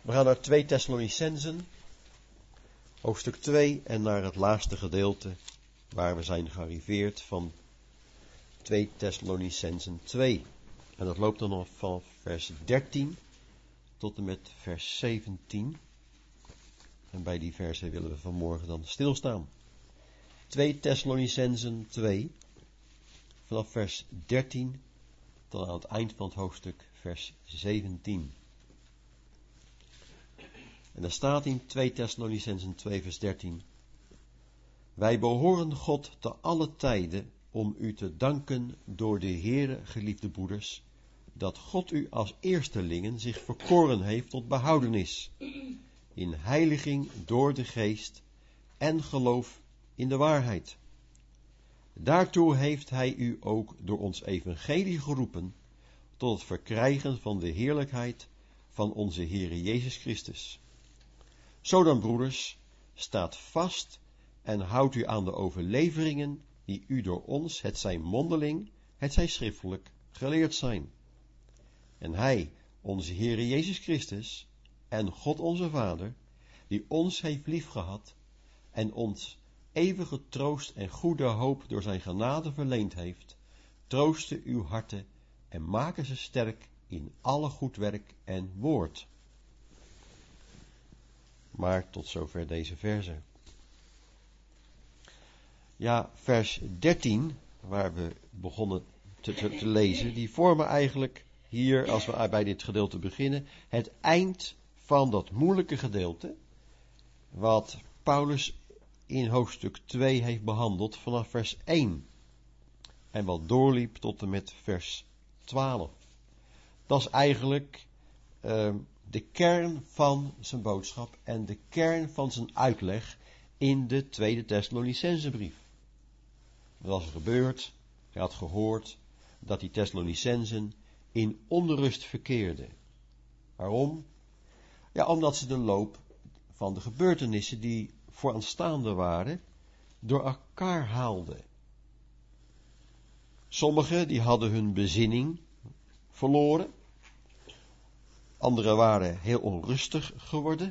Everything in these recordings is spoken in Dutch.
We gaan naar 2 Thessalonicenzen, hoofdstuk 2 en naar het laatste gedeelte waar we zijn gearriveerd van 2 Thessalonicenzen 2. En dat loopt dan nog van vers 13 tot en met vers 17. En bij die versen willen we vanmorgen dan stilstaan. 2 Thessalonicenzen 2, vanaf vers 13 tot aan het eind van het hoofdstuk, vers 17. En daar staat in 2 Thessalonicenzen 2 vers 13. Wij behoren God te alle tijden om u te danken door de Heere, geliefde broeders, dat God u als eerstelingen zich verkoren heeft tot behoudenis, in heiliging door de geest en geloof in de waarheid. Daartoe heeft hij u ook door ons evangelie geroepen, tot het verkrijgen van de heerlijkheid van onze Heere Jezus Christus. Zo dan, broeders, staat vast en houdt u aan de overleveringen die u door ons, hetzij mondeling, hetzij schriftelijk, geleerd zijn. En hij, onze Heere Jezus Christus, en God onze Vader, die ons heeft liefgehad en ons eeuwige troost en goede hoop door zijn genade verleend heeft, troosten uw harten en maken ze sterk in alle goed werk en woord. Maar tot zover deze verse. Ja, vers 13, waar we begonnen te lezen, die vormen eigenlijk hier, als we bij dit gedeelte beginnen, het eind van dat moeilijke gedeelte, wat Paulus in hoofdstuk 2 heeft behandeld vanaf vers 1. En wat doorliep tot en met vers 12. Dat is eigenlijk de kern van zijn boodschap en de kern van zijn uitleg in de 2 Thessalonicenzenbrief. Wat was er gebeurd? Hij had gehoord dat die Thessalonicenzen in onrust verkeerden. Waarom? Ja, omdat ze de loop van de gebeurtenissen die vooraanstaande waren, door elkaar haalden. Sommigen die hadden hun bezinning verloren. Anderen waren heel onrustig geworden.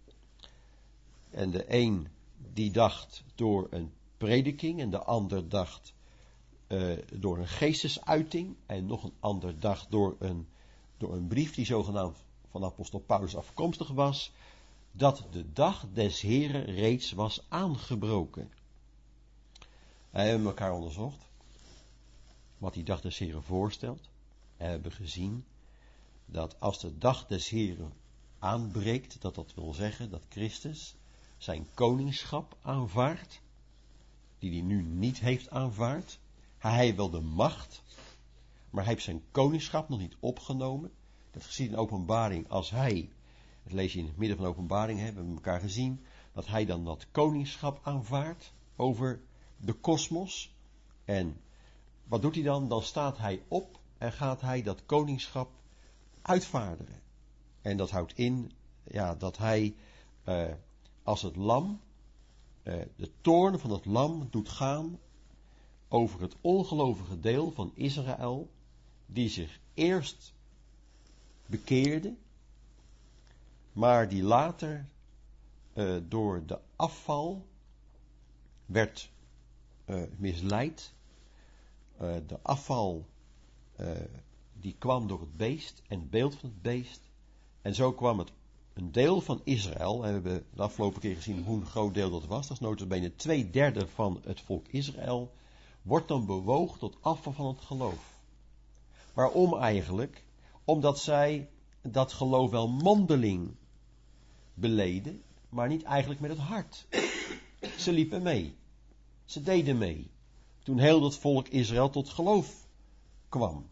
En de een die dacht door een prediking en de ander dacht door een geestesuiting en nog een ander dacht door een brief die zogenaamd van apostel Paulus afkomstig was, dat de dag des Heren reeds was aangebroken. Wij hebben elkaar onderzocht wat die dag des Heren voorstelt en hebben gezien dat als de dag des Heren aanbreekt, dat wil zeggen dat Christus zijn koningschap aanvaardt, die hij nu niet heeft aanvaard. Hij heeft wel de macht, maar hij heeft zijn koningschap nog niet opgenomen. Dat gezien in openbaring als hij, dat lees je in het midden van de openbaring, we hebben elkaar gezien, dat hij dan dat koningschap aanvaardt over de kosmos. En wat doet hij dan? Dan staat hij op en gaat hij dat koningschap uitvaardigen. En dat houdt in, dat hij als het lam, de toorn van het lam doet gaan over het ongelovige deel van Israël, die zich eerst bekeerde, maar die later door de afval werd misleid. De afval die kwam door het beest en het beeld van het beest. En zo kwam het een deel van Israël, en we hebben de afgelopen keer gezien hoe een groot deel dat was, dat is notabene 2/3 van het volk Israël, wordt dan bewogen tot afval van het geloof. Waarom eigenlijk? Omdat zij dat geloof wel mondeling beleden, maar niet eigenlijk met het hart. Ze liepen mee. Ze deden mee. Toen heel dat volk Israël tot geloof kwam.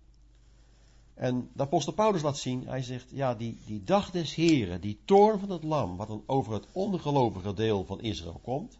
En de apostel Paulus laat zien, hij zegt, die dag des Heren, die toorn van het lam, wat dan over het ongelovige deel van Israël komt.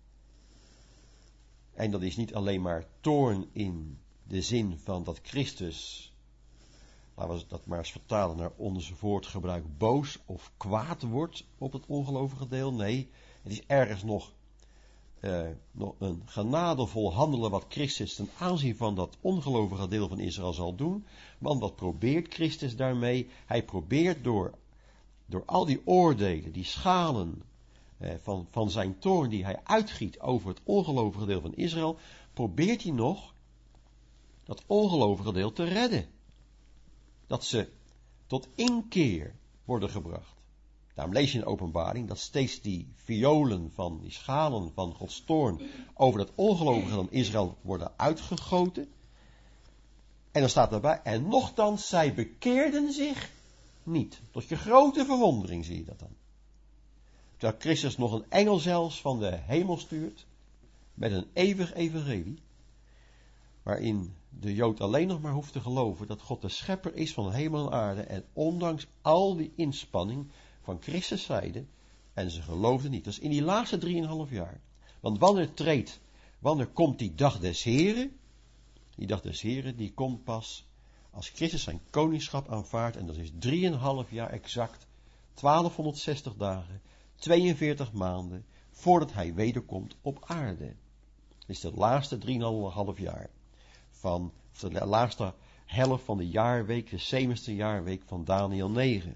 En dat is niet alleen maar toorn in de zin van dat Christus, laten we dat maar eens vertalen naar ons woordgebruik, boos of kwaad wordt op het ongelovige deel. Nee, het is ergens nog een genadevol handelen wat Christus ten aanzien van dat ongelovige deel van Israël zal doen. Want wat probeert Christus daarmee? Hij probeert door door al die oordelen, die schalen van zijn toorn die hij uitgiet over het ongelovige deel van Israël, probeert hij nog dat ongelovige deel te redden. Dat ze tot inkeer worden gebracht. Daarom lees je in Openbaring dat steeds die violen van die schalen van Gods toorn over dat ongelovige van Israël worden uitgegoten. En dan staat daarbij, en nochtans zij bekeerden zich niet. Tot je grote verwondering zie je dat dan. Terwijl Christus nog een engel zelfs van de hemel stuurt, met een eeuwig evangelie, waarin de Jood alleen nog maar hoeft te geloven dat God de schepper is van hemel en aarde, en ondanks al die inspanning van Christus zijde, en ze geloofden niet. Dat is in die laatste 3,5 jaar. Want wanneer komt die dag des Heren? Die dag des Heren, die komt pas als Christus zijn koningschap aanvaardt, en dat is 3,5 jaar exact, 1260 dagen, 42 maanden, voordat hij wederkomt op aarde. Dat is de laatste 3,5 jaar de laatste helft van de jaarweek, de 7e jaarweek van Daniel 9.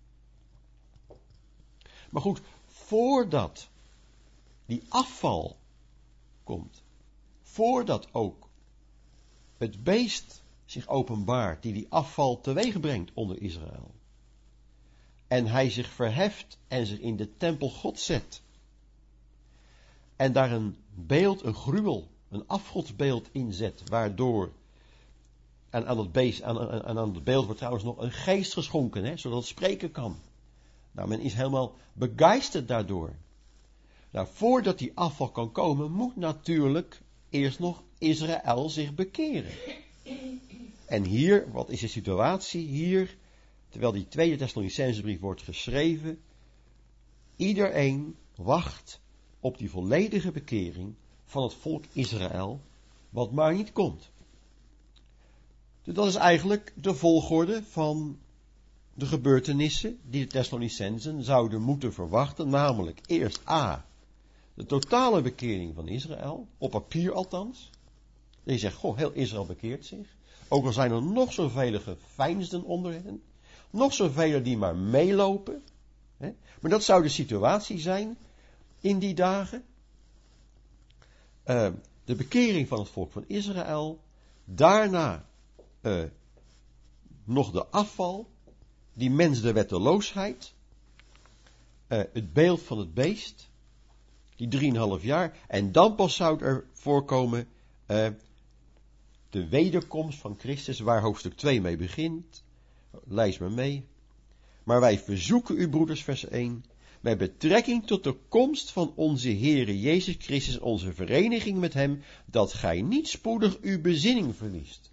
Maar goed, voordat die afval komt, voordat ook het beest zich openbaart die afval teweeg brengt onder Israël, en hij zich verheft en zich in de tempel God zet, en daar een beeld, een gruwel, een afgodsbeeld inzet, waardoor, en aan het beeld wordt trouwens nog een geest geschonken, zodat het spreken kan. Nou, men is helemaal begeisterd daardoor. Nou, voordat die afval kan komen, moet natuurlijk eerst nog Israël zich bekeren. En hier, wat is de situatie hier, terwijl die tweede Thessalonicensebrief wordt geschreven, iedereen wacht op die volledige bekering van het volk Israël, wat maar niet komt. Dus dat is eigenlijk de volgorde van de gebeurtenissen die de Thessalonicensen zouden moeten verwachten, namelijk eerst A, de totale bekering van Israël, op papier althans. En je zegt, goh, heel Israël bekeert zich. Ook al zijn er nog zoveel geveinsden onder hen, nog zoveel die maar meelopen. Maar dat zou de situatie zijn in die dagen. De bekering van het volk van Israël, daarna nog de afval, die mens de wetteloosheid, het beeld van het beest, die 3,5 jaar, en dan pas zou er voorkomen de wederkomst van Christus, waar hoofdstuk 2 mee begint. Lees maar mee. Maar wij verzoeken u, broeders, vers 1, met betrekking tot de komst van onze Heere Jezus Christus, onze vereniging met hem, dat gij niet spoedig uw bezinning verliest.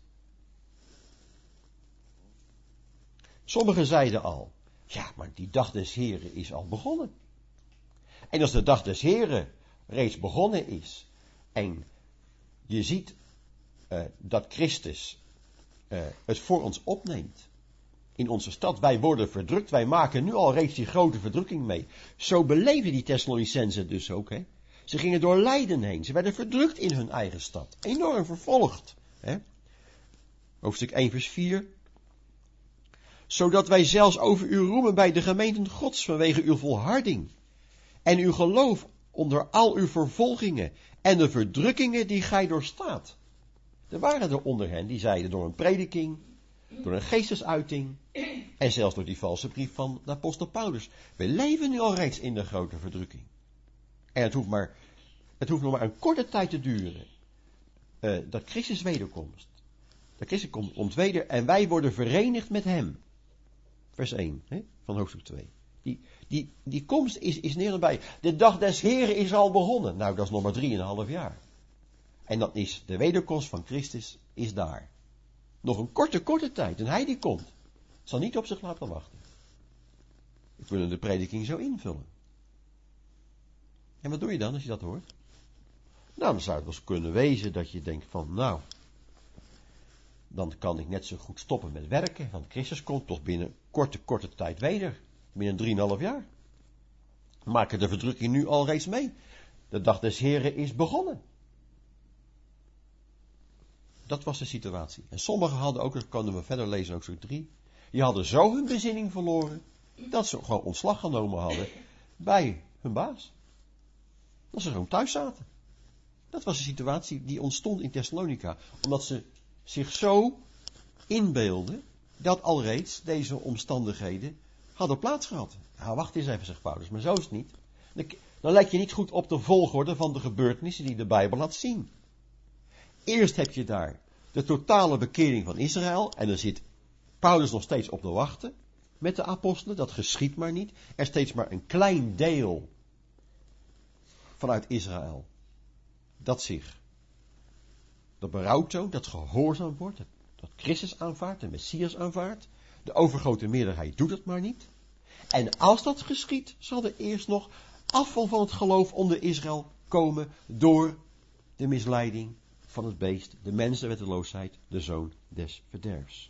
Sommigen zeiden al, ja, maar die dag des Heren is al begonnen. En als de dag des Heren reeds begonnen is, en je ziet dat Christus het voor ons opneemt in onze stad, wij worden verdrukt, wij maken nu al reeds die grote verdrukking mee. Zo beleefden die Thessalonicenzen dus ook. Ze gingen door lijden heen, ze werden verdrukt in hun eigen stad, enorm vervolgd. Hoofdstuk 1 vers 4. Zodat wij zelfs over u roemen bij de gemeenten Gods vanwege uw volharding en uw geloof onder al uw vervolgingen en de verdrukkingen die gij doorstaat. Er waren er onder hen die zeiden door een prediking, door een geestesuiting en zelfs door die valse brief van de apostel Paulus. We leven nu al reeds in de grote verdrukking. En het hoeft nog maar een korte tijd te duren dat Christus wederkomt. Dat Christus komt weder en wij worden verenigd met hem. Vers 1 van hoofdstuk 2. Die komst is neerbij. De dag des Heren is al begonnen. Nou, dat is nog maar 3,5 jaar. En dat is de wederkomst van Christus is daar. Nog een korte tijd. En hij die komt, zal niet op zich laten wachten. We kunnen de prediking zo invullen. En wat doe je dan als je dat hoort? Nou, dan zou het wel eens kunnen wezen dat je denkt van, nou, dan kan ik net zo goed stoppen met werken, want Christus komt toch binnen korte tijd weder. Binnen 3,5 jaar. We maken de verdrukking nu al reeds mee. De dag des Heren is begonnen. Dat was de situatie. En sommigen hadden ook, dat kunnen we verder lezen, ook zo 3. Die hadden zo hun bezinning verloren, dat ze gewoon ontslag genomen hadden bij hun baas. Dat ze gewoon thuis zaten. Dat was de situatie die ontstond in Thessalonica. Omdat ze zich zo inbeelden dat alreeds deze omstandigheden hadden plaatsgehad. Ja, wacht eens even, zegt Paulus, maar zo is het niet. Dan let je niet goed op de volgorde van de gebeurtenissen die de Bijbel laat zien. Eerst heb je daar de totale bekering van Israël. En dan zit Paulus nog steeds op te wachten met de apostelen. Dat geschiet maar niet. Er is steeds maar een klein deel vanuit Israël dat berouwt toont, dat gehoorzaam wordt, dat Christus aanvaardt, de Messias aanvaardt. De overgrote meerderheid doet het maar niet. En als dat geschiet, zal er eerst nog afval van het geloof onder Israël komen door de misleiding van het beest, de mens der wetteloosheid, de zoon des verderfs.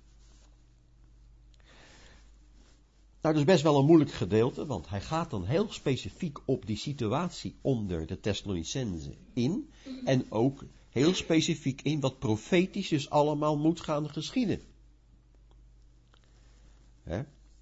Nou, dat is best wel een moeilijk gedeelte, want hij gaat dan heel specifiek op die situatie onder de Thessalonicenzen in. En ook heel specifiek in wat profetisch dus allemaal moet gaan geschieden. Hè?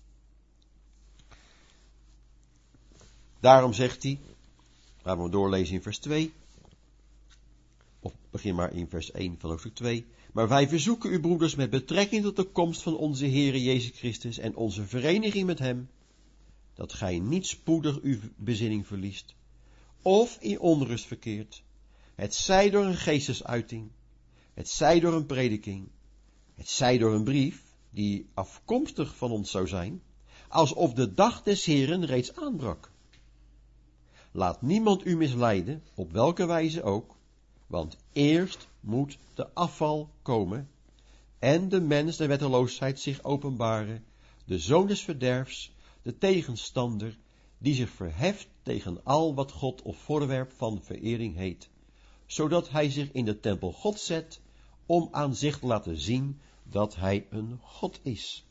Daarom zegt hij, laten we doorlezen in vers 2. Of begin maar in vers 1 van hoofdstuk 2. Maar wij verzoeken u, broeders, met betrekking tot de komst van onze Heere Jezus Christus en onze vereniging met hem, dat gij niet spoedig uw bezinning verliest, of in onrust verkeert, het zij door een geestesuiting, het zij door een prediking, het zij door een brief, die afkomstig van ons zou zijn, alsof de dag des Heeren reeds aanbrak. Laat niemand u misleiden, op welke wijze ook, want eerst moet de afval komen en de mens der wetteloosheid zich openbaren, de zoon des verderfs, de tegenstander, die zich verheft tegen al wat God of voorwerp van verering heet, zodat hij zich in de tempel God zet, om aan zich te laten zien dat hij een God is.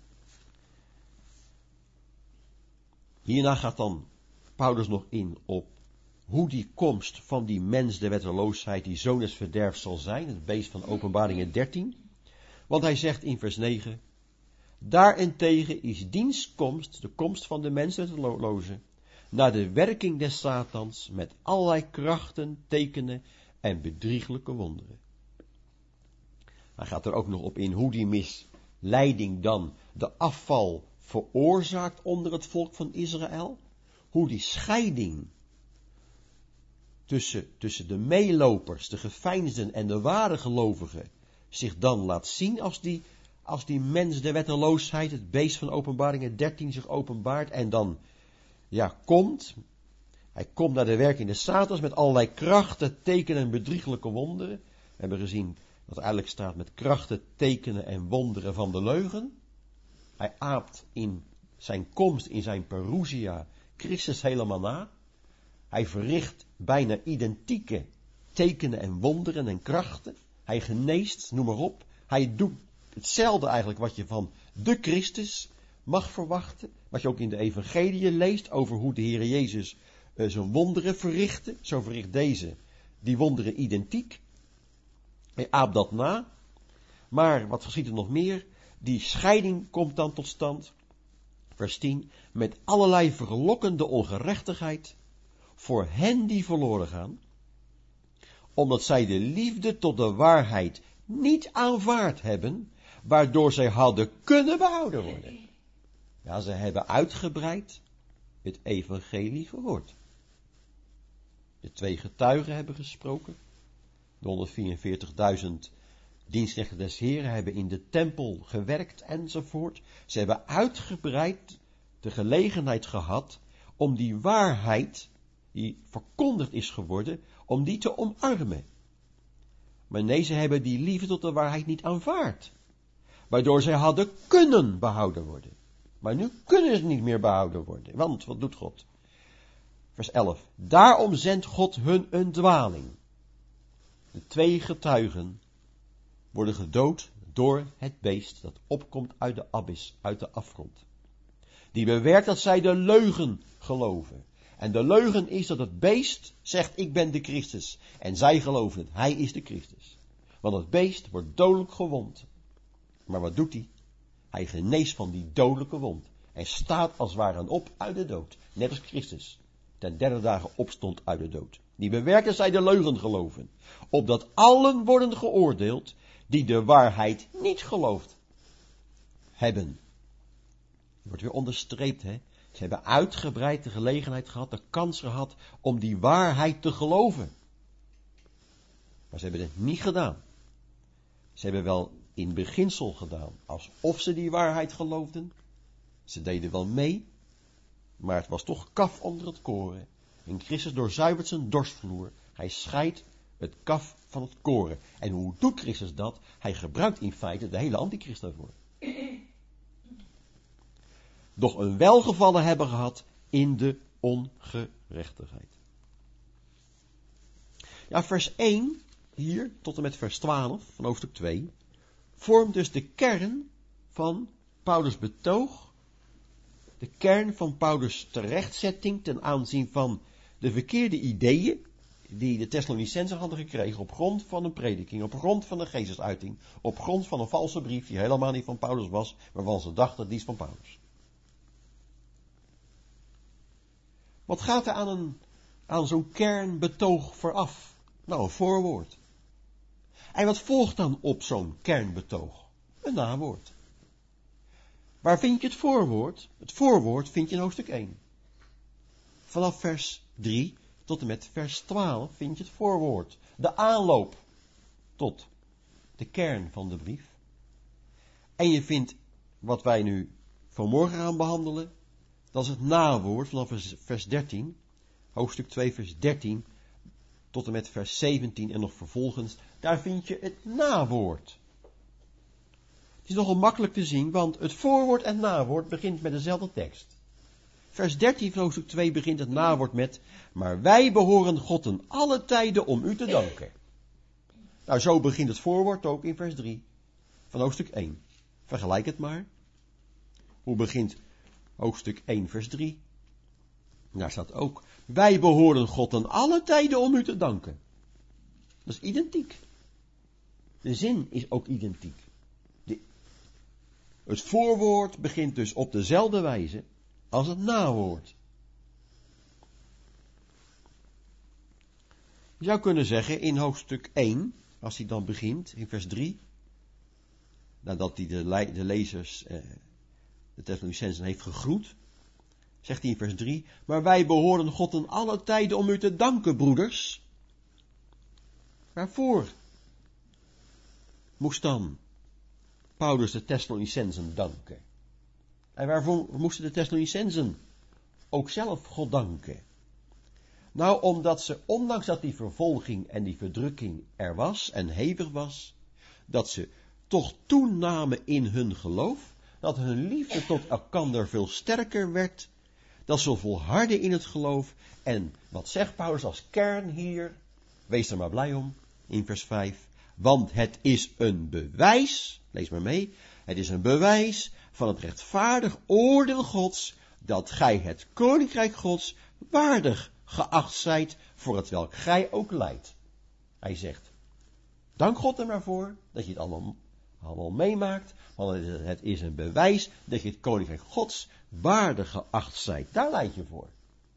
Hierna gaat dan Paulus nog in op hoe die komst van die mens der wetteloosheid, die zoon des verderfs zal zijn, het beest van Openbaringen 13. Want hij zegt in vers 9, daarentegen is diens komst, de komst van de mens der wetteloze, naar de werking des Satans met allerlei krachten, tekenen en bedrieglijke wonderen. Hij gaat er ook nog op in hoe die misleiding dan de afval veroorzaakt onder het volk van Israël. Hoe die scheiding tussen de meelopers, de geveinsden en de ware gelovigen zich dan laat zien als die mens der wetteloosheid, het beest van Openbaringen 13 zich openbaart en dan komt. Hij komt naar de werking des Satans met allerlei krachten, tekenen en bedrieglijke wonderen. We hebben gezien dat er eigenlijk staat met krachten, tekenen en wonderen van de leugen. Hij aapt in zijn komst, in zijn parousia, Christus helemaal na. Hij verricht bijna identieke tekenen en wonderen en krachten. Hij geneest, noem maar op. Hij doet hetzelfde eigenlijk wat je van de Christus mag verwachten. Wat je ook in de evangelie leest over hoe de Heer Jezus zijn wonderen verrichtte. Zo verricht deze die wonderen identiek. Hij aapt dat na. Maar wat geschiedt er nog meer? Die scheiding komt dan tot stand. Vers 10. Met allerlei verlokkende ongerechtigheid voor hen die verloren gaan, omdat zij de liefde tot de waarheid niet aanvaard hebben, waardoor zij hadden kunnen behouden worden. Ja, ze hebben uitgebreid het evangelie gehoord. De 2 getuigen hebben gesproken. De 144.000 dienstknechten des Heren hebben in de tempel gewerkt enzovoort. Ze hebben uitgebreid de gelegenheid gehad om die waarheid die verkondigd is geworden, om die te omarmen. Maar nee, ze hebben die liefde tot de waarheid niet aanvaard. Waardoor zij hadden kunnen behouden worden. Maar nu kunnen ze niet meer behouden worden. Want, wat doet God? Vers 11. Daarom zendt God hun een dwaling. De 2 getuigen worden gedood door het beest dat opkomt uit de abyss, uit de afgrond. Die bewerkt dat zij de leugen geloven. En de leugen is dat het beest zegt, ik ben de Christus. En zij geloven het, hij is de Christus. Want het beest wordt dodelijk gewond. Maar wat doet hij? Hij geneest van die dodelijke wond. Hij staat als het ware op uit de dood. Net als Christus ten 3 dagen opstond uit de dood. Die bewerken zij de leugen geloven. Opdat allen worden geoordeeld die de waarheid niet geloofd hebben. Wordt weer onderstreept, hè. Ze hebben uitgebreid de gelegenheid gehad, de kans gehad om die waarheid te geloven. Maar ze hebben het niet gedaan. Ze hebben wel in beginsel gedaan, alsof ze die waarheid geloofden. Ze deden wel mee, maar het was toch kaf onder het koren. En Christus doorzuivert zijn dorstvloer. Hij scheidt het kaf van het koren. En hoe doet Christus dat? Hij gebruikt in feite de hele antichrist daarvoor. Doch een welgevallen hebben gehad in de ongerechtigheid. Ja, vers 1, hier tot en met vers 12 van hoofdstuk 2, vormt dus de kern van Paulus' betoog, de kern van Paulus' terechtzetting ten aanzien van de verkeerde ideeën die de Thessalonicenzen hadden gekregen op grond van een prediking, op grond van een geestesuiting, op grond van een valse brief die helemaal niet van Paulus was, waarvan ze dachten die is van Paulus. Wat gaat er aan zo'n kernbetoog vooraf? Nou, een voorwoord. En wat volgt dan op zo'n kernbetoog? Een nawoord. Waar vind je het voorwoord? Het voorwoord vind je in hoofdstuk 1. Vanaf vers 3 tot en met vers 12 vind je het voorwoord. De aanloop tot de kern van de brief. En je vindt wat wij nu vanmorgen gaan behandelen. Dat is het nawoord vanaf vers 13. Hoofdstuk 2 vers 13 tot en met vers 17 en nog vervolgens. Daar vind je het nawoord. Het is nogal makkelijk te zien, want het voorwoord en het nawoord begint met dezelfde tekst. Vers 13 van hoofdstuk 2 begint het nawoord met: maar wij behoren God in alle tijden om u te danken. Nou, zo begint het voorwoord ook in vers 3 van hoofdstuk 1. Vergelijk het maar. Hoe begint hoofdstuk 1 vers 3? Daar staat ook: wij behoren God in alle tijden om u te danken. Dat is identiek. De zin is ook identiek. Het voorwoord begint dus op dezelfde wijze als het nawoord. Je zou kunnen zeggen in hoofdstuk 1, als hij dan begint, in vers 3, nadat hij de lezers, de Thessalonicenzen heeft gegroet, zegt hij in vers 3, maar wij behoren God in alle tijden om u te danken, broeders. Waarvoor moest dan Paulus de Thessalonicenzen danken? En waarvoor moesten de Thessalonicenzen ook zelf God danken? Nou, omdat ze, ondanks dat die vervolging en die verdrukking er was en hevig was, dat ze toch toenamen in hun geloof, dat hun liefde tot elkander veel sterker werd, dat ze volharden in het geloof. En wat zegt Paulus als kern hier? Wees er maar blij om, in vers 5. Want het is een bewijs, lees maar mee, het is een bewijs van het rechtvaardig oordeel Gods, dat gij het koninkrijk Gods waardig geacht zijt, voor het welk gij ook lijdt. Hij zegt, dank God er maar voor, dat je het allemaal meemaakt, want het is een bewijs dat je het koninkrijk Gods waardig geacht zijt. Daar leid je voor.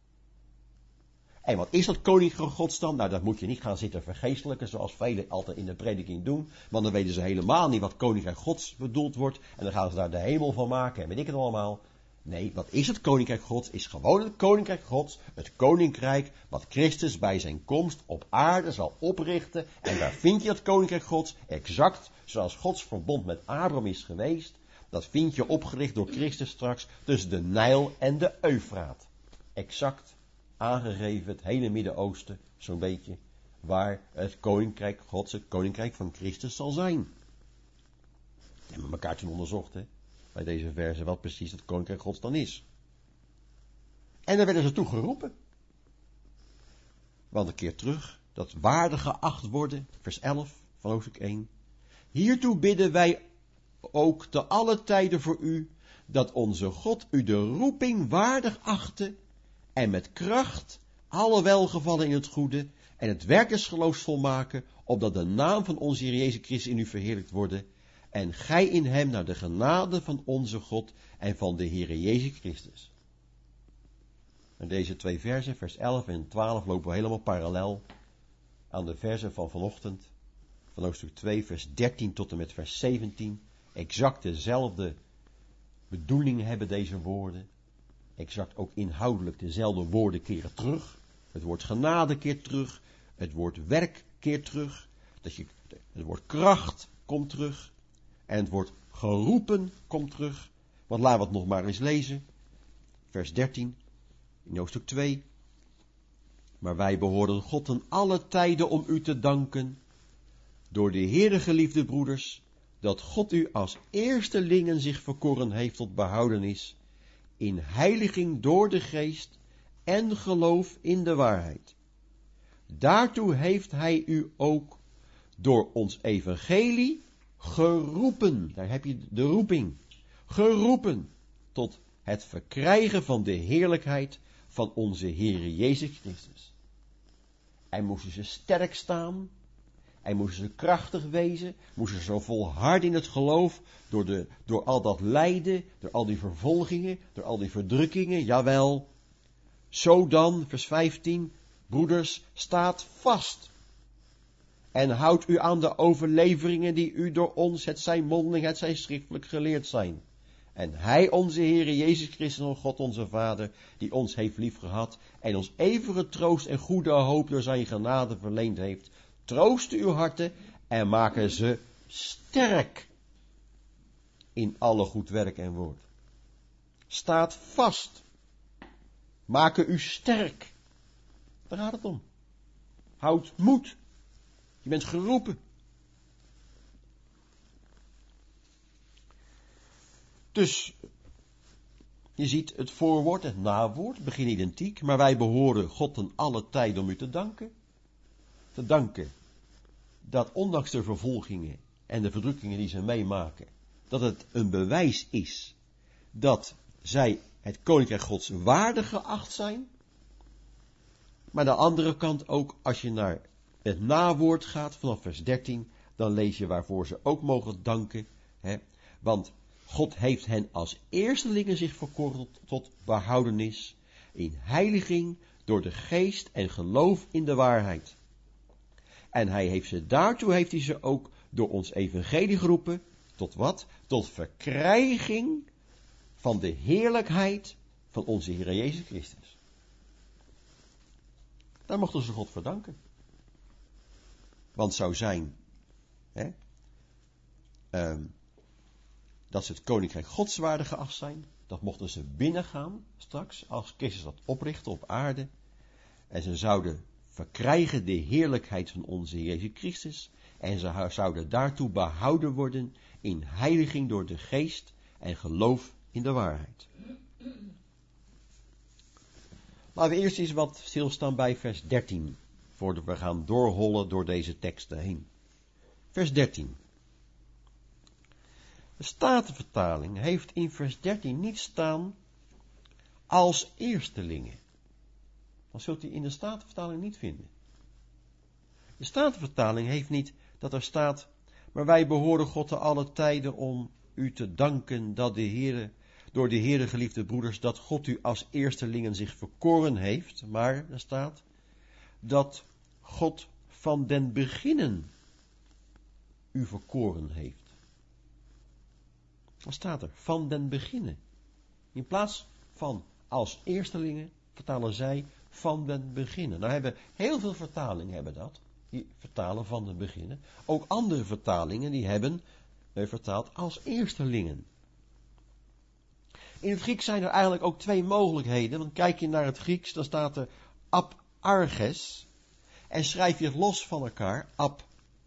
En wat is dat koninkrijk Gods dan? Nou, dat moet je niet gaan zitten vergeestelijken, zoals velen altijd in de prediking doen, want dan weten ze helemaal niet wat koninkrijk Gods bedoeld wordt, en dan gaan ze daar de hemel van maken, en weet ik het allemaal. Nee, wat is het koninkrijk Gods? Is gewoon het koninkrijk Gods, het koninkrijk wat Christus bij zijn komst op aarde zal oprichten, en daar vind je het koninkrijk Gods exact zoals Gods verbond met Abraham is geweest. Dat vind je opgericht door Christus straks tussen de Nijl en de Eufraat. Exact aangegeven het hele Midden-Oosten, zo'n beetje, waar het koninkrijk Gods, het koninkrijk van Christus zal zijn. We hebben elkaar toen onderzocht, hè, bij deze verse, wat precies het koninkrijk Gods dan is. En daar werden ze toe geroepen. Want een keer terug, dat waardig geacht worden, vers 11 van hoofdstuk 1. Hiertoe bidden wij ook te alle tijden voor u, dat onze God u de roeping waardig achte, en met kracht alle welgevallen in het goede en het werk des geloofs volmaken, opdat de naam van onze Heer Jezus Christus in u verheerlijkt worden, en gij in hem naar de genade van onze God en van de Heere Jezus Christus. En deze twee versen, vers 11 en 12, lopen helemaal parallel aan de versen van vanochtend, van hoofdstuk 2, vers 13 tot en met vers 17. Exact dezelfde bedoeling hebben deze woorden. Exact ook inhoudelijk dezelfde woorden keren terug. Het woord genade keert terug. Het woord werk keert terug. Het woord kracht komt terug. En het woord geroepen komt terug. Want laten we het nog maar eens lezen. Vers 13 in hoofdstuk 2. Maar wij behoren God ten alle tijden om u te danken, door de Heere geliefde broeders, dat God u als eerstelingen zich verkoren heeft tot behoudenis, in heiliging door de geest en geloof in de waarheid. Daartoe heeft hij u ook door ons evangelie geroepen, daar heb je de roeping, geroepen tot het verkrijgen van de heerlijkheid van onze Heere Jezus Christus. En moesten ze sterk staan, en moesten ze krachtig wezen, moesten ze zo volharden in het geloof, door al dat lijden, door al die vervolgingen, door al die verdrukkingen, jawel. Zo dan, vers 15, broeders, staat vast. En houdt u aan de overleveringen die u door ons, het zij mondeling, het zij schriftelijk geleerd zijn. En hij, onze Heere Jezus Christus, en God onze Vader, die ons heeft liefgehad en ons eeuwige troost en goede hoop door zijn genade verleend heeft, troosten uw harten en maken ze sterk in alle goed werk en woord. Staat vast. Maken u sterk. Daar gaat het om. Houd moed. Je bent geroepen. Dus, je ziet het voorwoord en het nawoord, begin identiek, maar wij behoren God ten alle tijden om u te danken. Te danken dat ondanks de vervolgingen en de verdrukkingen die ze meemaken, dat het een bewijs is dat zij het koninkrijk Gods waardig geacht zijn. Maar aan de andere kant ook, als je naar het nawoord gaat, vanaf vers 13, dan lees je waarvoor ze ook mogen danken. Want God heeft hen als eerstelingen zich verkoren tot behoudenis, in heiliging, door de geest en geloof in de waarheid. En daartoe heeft hij ze ook door ons evangelie geroepen, tot wat? Tot verkrijging van de heerlijkheid van onze Heer Jezus Christus. Daar mochten ze God voor danken. Want het zou zijn, dat ze het koninkrijk Gods waardig geacht zijn, dat mochten ze binnengaan straks, als Christus dat oprichtte op aarde. En ze zouden verkrijgen de heerlijkheid van onze Heer Jezus Christus. En ze zouden daartoe behouden worden in heiliging door de geest en geloof in de waarheid. Laten we eerst eens wat stilstaan bij vers 13, voordat we gaan doorhollen door deze teksten heen. Vers 13. De Statenvertaling heeft in vers 13 niet staan als eerstelingen. Dan zult u in de Statenvertaling niet vinden. De Statenvertaling heeft niet dat er staat, maar wij behoren God te alle tijden om u te danken dat de Heere, door de Heere geliefde broeders, dat God u als eerstelingen zich verkoren heeft. Maar er staat dat God van den beginnen u verkoren heeft. Wat staat er? Van den beginnen. In plaats van als eerstelingen vertalen zij van den beginnen. Nou hebben heel veel vertalingen hebben dat. Die vertalen van den beginnen. Ook andere vertalingen die hebben vertaald als eerstelingen. In het Grieks zijn er eigenlijk ook twee mogelijkheden. Want kijk je naar het Grieks, dan staat er ab arges. En schrijf je het los van elkaar, ab.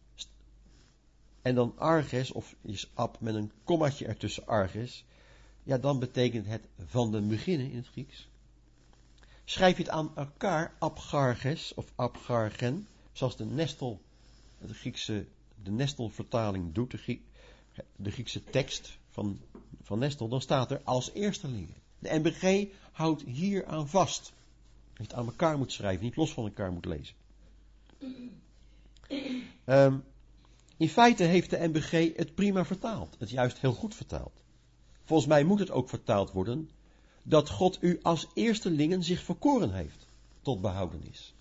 En dan arges, of is ab met een kommaatje ertussen arges. Ja, dan betekent het van den beginnen in het Grieks. Schrijf je het aan elkaar, abgarges of abgargen, zoals de Nestel, de Nestel-vertaling doet, de Griekse tekst van Nestel, dan staat er als eerstelingen. De NBG houdt hier aan vast. Dat je het aan elkaar moet schrijven, niet los van elkaar moet lezen. In In feite heeft de NBG het prima vertaald. Het juist heel goed vertaald. Volgens mij moet het ook vertaald worden dat God u als eerstelingen zich verkoren heeft tot behoudenis.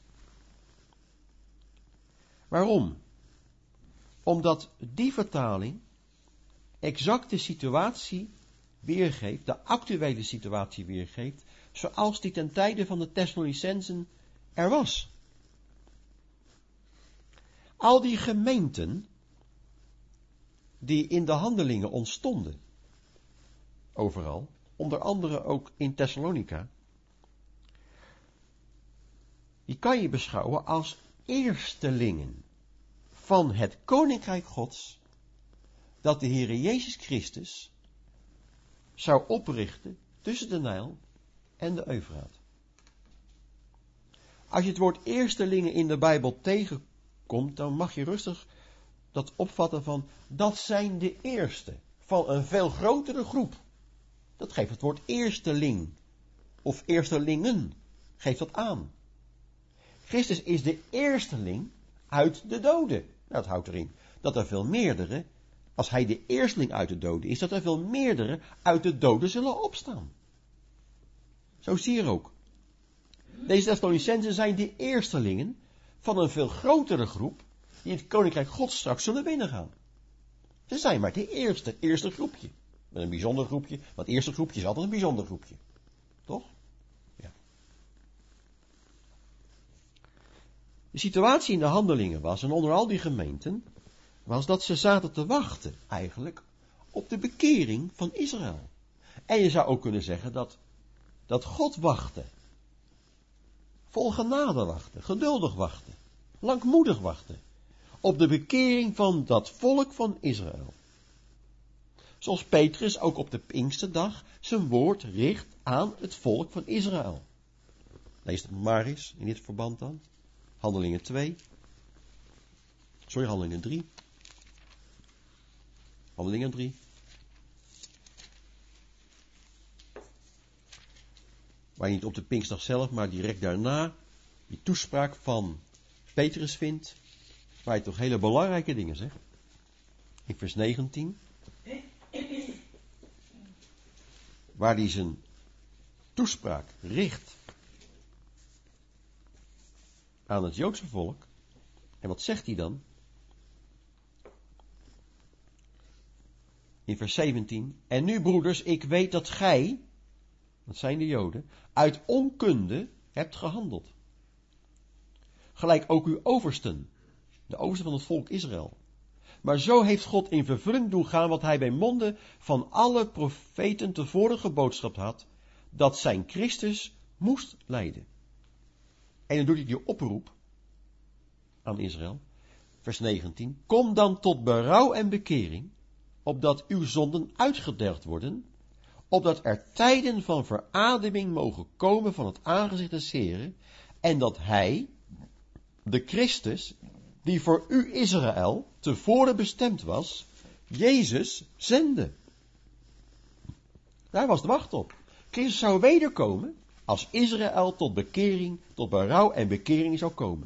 Waarom? Omdat die vertaling exact de situatie weergeeft, de actuele situatie weergeeft, zoals die ten tijde van de Thessalonicenzen er was. Al die gemeenten die in de handelingen ontstonden, overal, onder andere ook in Thessalonica, die kan je beschouwen als eerstelingen van het Koninkrijk Gods, dat de Heere Jezus Christus zou oprichten tussen de Nijl en de Eufraat. Als je het woord eerstelingen in de Bijbel tegenkomt, dan mag je rustig dat opvatten van, dat zijn de eerste van een veel grotere groep. Dat geeft het woord eersteling, of eerstelingen, geeft dat aan. Christus is de eersteling uit de doden. Nou, dat houdt erin dat er veel meerdere, als hij de eersteling uit de doden is, dat er veel meerdere uit de doden zullen opstaan. Zo zie je ook. Deze Thessalonicenzen zijn de eerstelingen van een veel grotere groep die het Koninkrijk Gods straks zullen binnengaan. Ze zijn maar het eerste groepje. Met een bijzonder groepje, want het eerste groepje is altijd een bijzonder groepje. Toch? Ja. De situatie in de handelingen was, en onder al die gemeenten, was dat ze zaten te wachten, eigenlijk, op de bekering van Israël. En je zou ook kunnen zeggen dat God wachtte. Vol genade wachtte, geduldig wachtte, langmoedig wachtte. Op de bekering van dat volk van Israël. Zoals Petrus ook op de Pinksterdag zijn woord richt aan het volk van Israël. Lees het maar eens in dit verband dan. Handelingen 3. Handelingen 3. Waar je niet op de Pinksterdag zelf, maar direct daarna die toespraak van Petrus vindt. Waar je toch hele belangrijke dingen zegt. In vers 19. Waar hij zijn toespraak richt aan het Joodse volk. En wat zegt hij dan? In vers 17. En nu, broeders, ik weet dat gij, dat zijn de Joden, uit onkunde hebt gehandeld. Gelijk ook uw oversten, de oversten van het volk Israël. Maar zo heeft God in vervulling doen gaan wat hij bij monden van alle profeten tevoren geboodschapt had, dat zijn Christus moest lijden. En dan doet hij die oproep aan Israël, vers 19. Kom dan tot berouw en bekering, opdat uw zonden uitgedelgd worden, opdat er tijden van verademing mogen komen van het aangezicht des Heren, en dat hij, de Christus, die voor u Israël tevoren bestemd was, Jezus zende. Daar was de wacht op. Christus zou wederkomen als Israël tot bekering, tot berouw en bekering zou komen.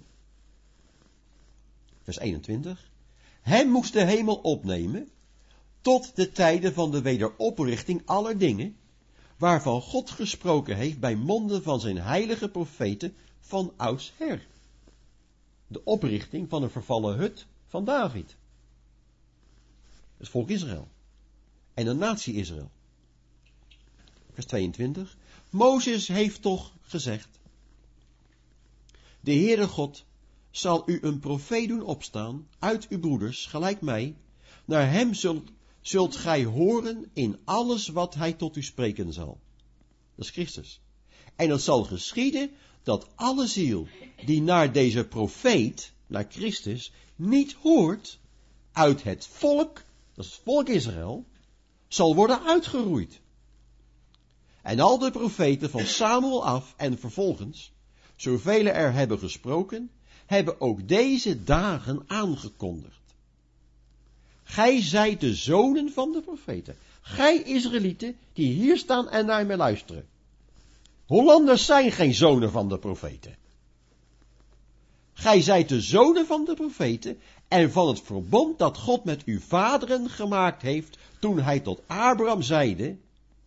Vers 21. Hem moest de hemel opnemen tot de tijden van de wederoprichting aller dingen, waarvan God gesproken heeft bij monden van zijn heilige profeten van oudsher. De oprichting van een vervallen hut van David. Het volk Israël. En de natie Israël. Vers 22. Mozes heeft toch gezegd: de Heere God zal u een profeet doen opstaan uit uw broeders, gelijk mij. Naar hem zult gij horen in alles wat hij tot u spreken zal. Dat is Christus. En het zal geschieden dat alle ziel die naar deze profeet, naar Christus, niet hoort, uit het volk, dat is het volk Israël, zal worden uitgeroeid. En al de profeten van Samuel af en vervolgens, zoveel er hebben gesproken, hebben ook deze dagen aangekondigd. Gij zijt de zonen van de profeten. Gij Israëlieten die hier staan en naar mij luisteren. Hollanders zijn geen zonen van de profeten. Gij zijt de zonen van de profeten en van het verbond dat God met uw vaderen gemaakt heeft, toen hij tot Abraham zeide,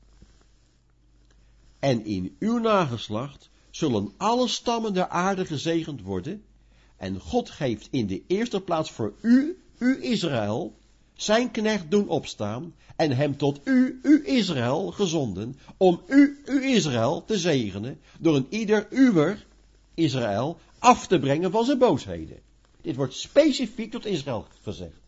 en in uw nageslacht zullen alle stammen der aarde gezegend worden, en God heeft in de eerste plaats voor u Israël, zijn knecht doen opstaan, en hem tot u Israël, gezonden, om u Israël te zegenen, door een ieder uwer, Israël, af te brengen van zijn boosheden. Dit wordt specifiek tot Israël gezegd.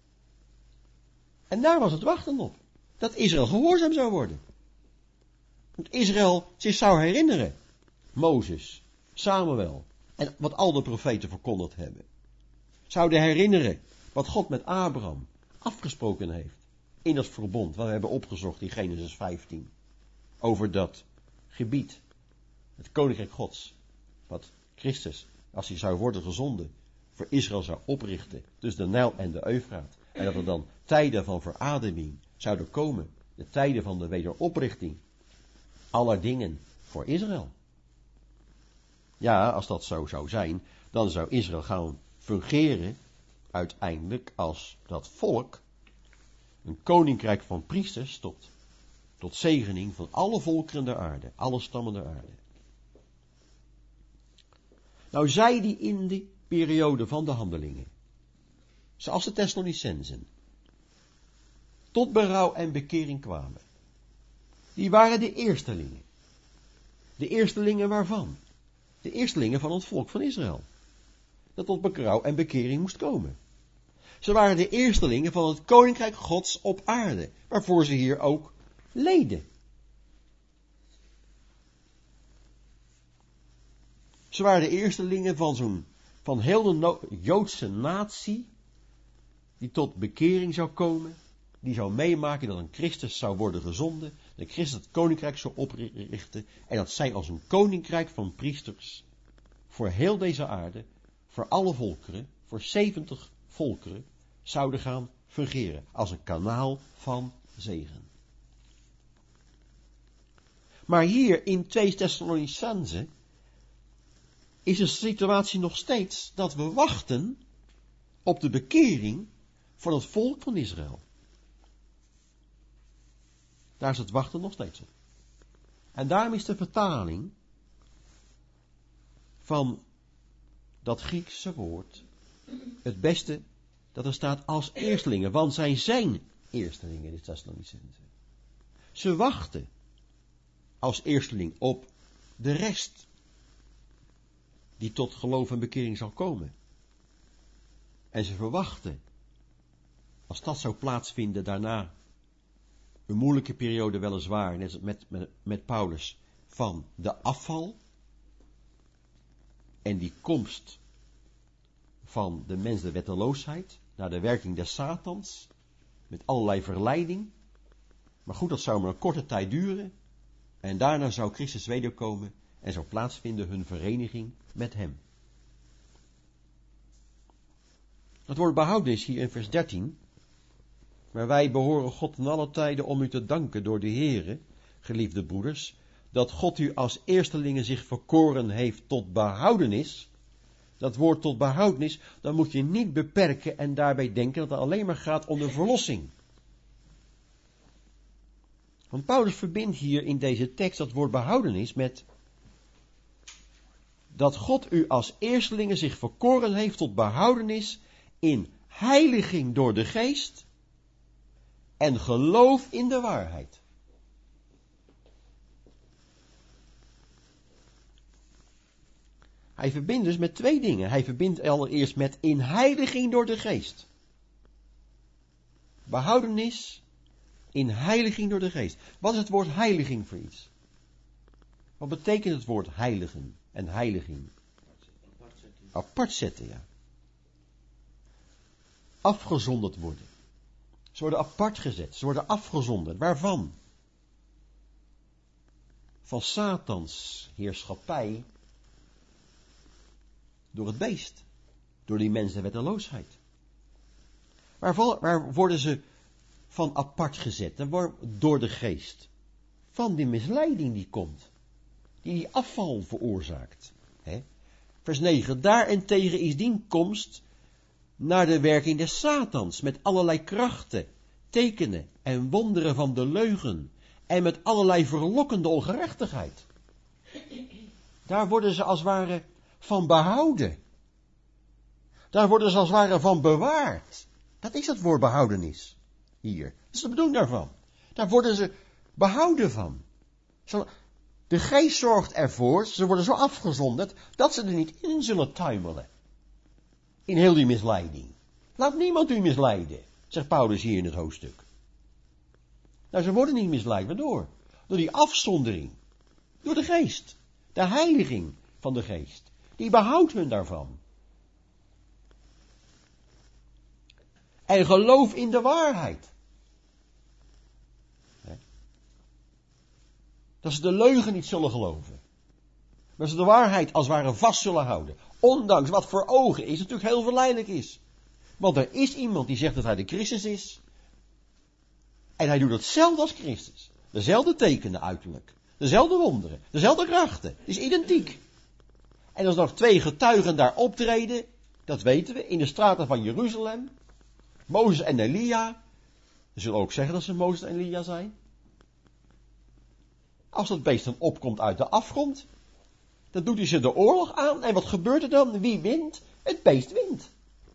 En daar was het wachten op. Dat Israël gehoorzaam zou worden. Dat Israël zich zou herinneren. Mozes, Samuel en wat al de profeten verkondigd hebben. Zouden herinneren wat God met Abraham afgesproken heeft. In dat verbond wat we hebben opgezocht in Genesis 15. Over dat gebied. Het koninkrijk Gods. Wat Christus, als hij zou worden gezonden, voor Israël zou oprichten tussen de Nijl en de Eufraat. En dat er dan tijden van verademing zouden komen. De tijden van de wederoprichting. Aller dingen voor Israël. Ja, als dat zo zou zijn, dan zou Israël gaan fungeren uiteindelijk als dat volk, een koninkrijk van priesters tot zegening van alle volkeren der aarde, alle stammen der aarde. Nou, zij die in die periode van de handelingen, zoals de Thessalonicensen, tot berouw en bekering kwamen, die waren de eerstelingen. De eerstelingen waarvan? De eerstelingen van het volk van Israël. Dat tot berouw en bekering moest komen. Ze waren de eerstelingen van het koninkrijk Gods op aarde, waarvoor ze hier ook leden. Ze waren de eerstelingen van heel de Joodse natie, die tot bekering zou komen, die zou meemaken dat een Christus zou worden gezonden, dat Christus het koninkrijk zou oprichten, en dat zij als een koninkrijk van priesters, voor heel deze aarde, voor alle volkeren, voor 70 volkeren, zouden gaan fungeren, als een kanaal van zegen. Maar hier in 2 Thessalonicenzen is de situatie nog steeds dat we wachten op de bekering van het volk van Israël. Daar is het wachten nog steeds op. En daarom is de vertaling van dat Griekse woord het beste dat er staat als eerstelingen, want zij zijn eerstelingen, de Thessalonicenzen. Ze wachten als eersteling op de rest die tot geloof en bekering zal komen. En ze verwachten, als dat zou plaatsvinden daarna, een moeilijke periode weliswaar, net als met Paulus, van de afval en die komst van de mens de wetteloosheid naar de werking des Satans, met allerlei verleiding. Maar goed, dat zou maar een korte tijd duren en daarna zou Christus wederkomen en zou plaatsvinden hun vereniging met hem. Het woord behoudenis hier in vers 13. Maar wij behoren God in alle tijden om u te danken door de Heere, geliefde broeders, dat God u als eerstelingen zich verkoren heeft tot behoudenis. Dat woord tot behoudenis, dan moet je niet beperken en daarbij denken dat het alleen maar gaat om de verlossing. Want Paulus verbindt hier in deze tekst dat woord behoudenis met dat God u als eerstelingen zich verkoren heeft tot behoudenis in heiliging door de geest en geloof in de waarheid. Hij verbindt dus met twee dingen. Hij verbindt allereerst met inheiliging door de geest. Behoudenis, inheiliging door de geest. Wat is het woord heiliging voor iets? Wat betekent het woord heiligen en heiliging? Apart zetten, ja. Afgezonderd worden. Ze worden apart gezet. Ze worden afgezonderd. Waarvan? Van Satans heerschappij door het beest. Door die mensen wetteloosheid. Waar worden ze van apart gezet? Door de geest. Van die misleiding die komt. Die afval veroorzaakt. Vers 9. Daarentegen is dien komst naar de werking des Satans, met allerlei krachten, tekenen en wonderen van de leugen, en met allerlei verlokkende ongerechtigheid. Daar worden ze als het ware van behouden. Daar worden ze als het ware van bewaard. Dat is het woord behoudenis hier. Dat is de bedoeling daarvan. Daar worden ze behouden van. De geest zorgt ervoor, ze worden zo afgezonderd, dat ze er niet in zullen tuimelen. In heel die misleiding. Laat niemand u misleiden, zegt Paulus hier in het hoofdstuk. Nou, ze worden niet misleid, waardoor? Door die afzondering. Door de geest. De heiliging van de geest. Die behoudt hun daarvan. En geloof in de waarheid. Dat ze de leugen niet zullen geloven. Maar ze de waarheid als het ware vast zullen houden. Ondanks wat voor ogen is natuurlijk heel verleidelijk is. Want er is iemand die zegt dat hij de Christus is. En hij doet hetzelfde als Christus. Dezelfde tekenen uiterlijk. Dezelfde wonderen. Dezelfde krachten. Het is identiek. En als nog 2 getuigen daar optreden. Dat weten we. In de straten van Jeruzalem. Mozes en Elia. We zullen ook zeggen dat ze Mozes en Elia zijn. Als dat beest dan opkomt uit de afgrond. Dan doet hij ze de oorlog aan. En wat gebeurt er dan? Wie wint? Het beest wint.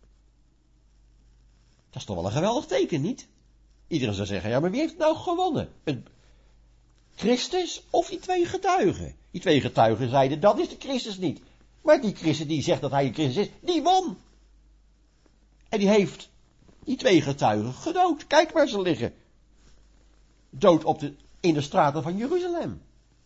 Dat is toch wel een geweldig teken, niet? Iedereen zou zeggen, ja, maar wie heeft nou gewonnen? Christus of die 2 getuigen? Die 2 getuigen zeiden, dat is de Christus niet. Maar die Christus die zegt dat hij de Christus is, die won. En die heeft die 2 getuigen gedood. Kijk waar ze liggen. Dood in de straten van Jeruzalem.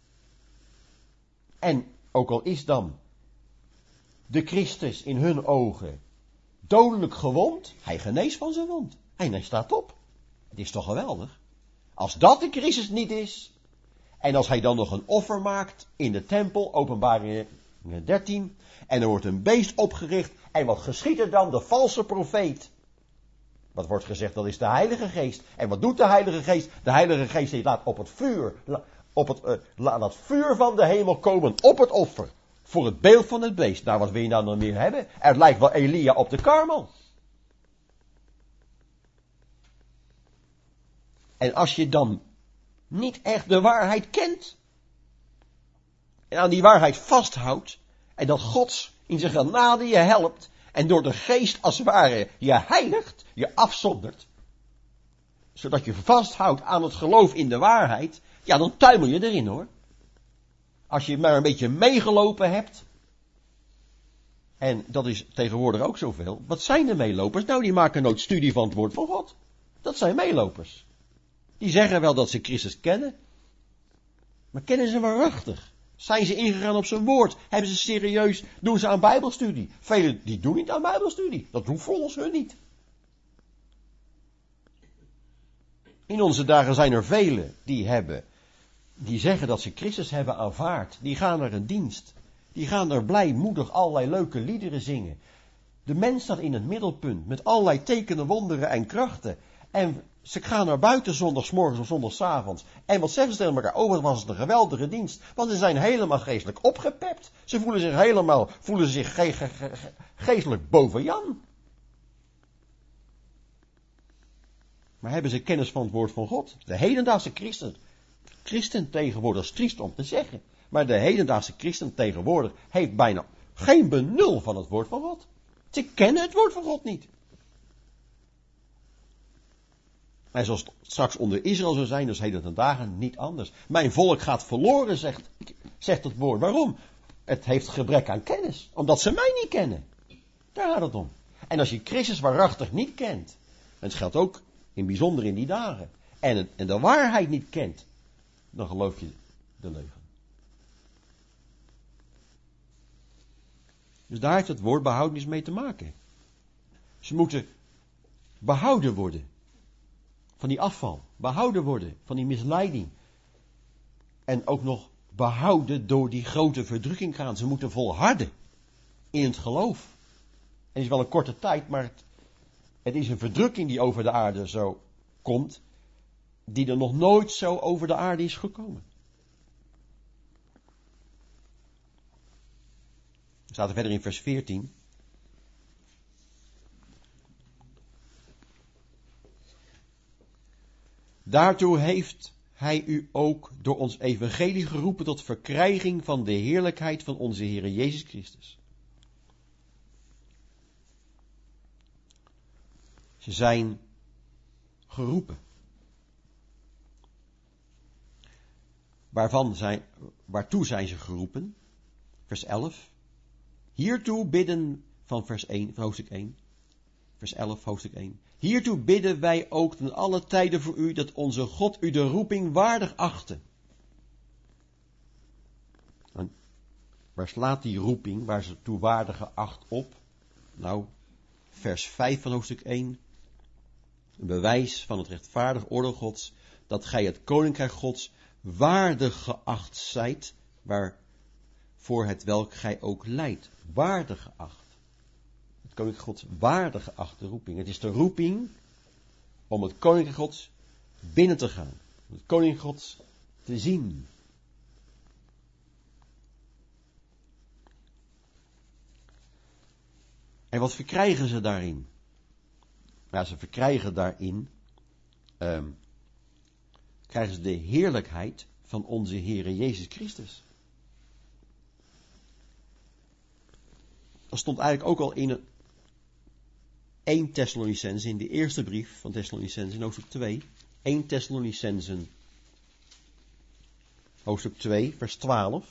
En ook al is dan de Christus in hun ogen dodelijk gewond, hij geneest van zijn wond. En hij staat op. Het is toch geweldig? Als dat de Christus niet is, en als hij dan nog een offer maakt in de tempel, Openbaring 13, en er wordt een beest opgericht, en wat geschiet er dan? De valse profeet. Wat wordt gezegd, dat is de Heilige Geest. En wat doet de Heilige Geest? De Heilige Geest die laat op het vuur, laat dat vuur van de hemel komen op het offer. Voor het beeld van het beest. Nou, wat wil je nou nog meer hebben? Het lijkt wel Elia op de Karmel. En als je dan niet echt de waarheid kent, en aan die waarheid vasthoudt, en dat God in zijn genade je helpt, en door de geest als het ware je heiligt, je afzondert, zodat je vasthoudt aan het geloof in de waarheid, ja, dan tuimel je erin, hoor. Als je maar een beetje meegelopen hebt, en dat is tegenwoordig ook zoveel, wat zijn de meelopers? Nou, die maken nooit studie van het woord van God. Dat zijn meelopers. Die zeggen wel dat ze Christus kennen, maar kennen ze waarachtig? Zijn ze ingegaan op zijn woord? Hebben ze serieus, doen ze aan bijbelstudie? Velen die doen niet aan bijbelstudie. Dat doen volgens hun niet. In onze dagen zijn er velen die zeggen dat ze Christus hebben aanvaard. Die gaan naar een dienst. Die gaan er blijmoedig allerlei leuke liederen zingen. De mens staat in het middelpunt met allerlei tekenen, wonderen en krachten. En ze gaan naar buiten zondagsmorgens of zondagsavonds. En wat zeggen ze tegen elkaar? Oh, wat was het een geweldige dienst. Want ze zijn helemaal geestelijk opgepept. Ze voelen zich geestelijk boven Jan. Maar hebben ze kennis van het woord van God? De hedendaagse christen tegenwoordig, dat is triest om te zeggen. Maar de hedendaagse christen tegenwoordig heeft bijna geen benul van het woord van God. Ze kennen het woord van God niet. En zoals het straks onder Israël zou zijn, dus heden ten dagen niet anders. Mijn volk gaat verloren, zegt het woord. Waarom? Het heeft gebrek aan kennis. Omdat ze mij niet kennen. Daar gaat het om. En als je Christus waarachtig niet kent, en het geldt ook in bijzonder in die dagen, en de waarheid niet kent, dan geloof je de leugen. Dus daar heeft het woord behoudenis mee te maken. Ze moeten behouden worden van die afval, behouden worden van die misleiding. En ook nog behouden door die grote verdrukking gaan. Ze moeten volharden in het geloof. En het is wel een korte tijd, maar het is een verdrukking die over de aarde zo komt, die er nog nooit zo over de aarde is gekomen. Staat er verder in vers 14. Daartoe heeft hij u ook door ons evangelie geroepen tot verkrijging van de heerlijkheid van onze Heer Jezus Christus. Ze zijn geroepen. Waartoe zijn ze geroepen? Vers 11. Hiertoe bidden van vers 1 van hoofdstuk 1. Vers 11, hoofdstuk 1. Hiertoe bidden wij ook ten alle tijden voor u, dat onze God u de roeping waardig achte. En waar slaat die roeping, waar ze toe waardig geacht op? Nou, vers 5 van hoofdstuk 1. Een bewijs van het rechtvaardig oordeel Gods, dat gij het koninkrijk Gods waardig geacht zijt, voor het welk gij ook lijdt. Waardig geacht. Het koninkrijk Gods waardig geachte roeping. Het is de roeping om het koninkrijk Gods binnen te gaan. Om het koninkrijk Gods te zien. En wat verkrijgen ze daarin? Nou, ze verkrijgen daarin, krijgen ze de heerlijkheid van onze Heere Jezus Christus. Dat stond eigenlijk ook al in 1 Thessalonicenzen, in de eerste brief van Thessalonicenzen, in hoofdstuk 2. 1 Thessalonicenzen, hoofdstuk 2, vers 12.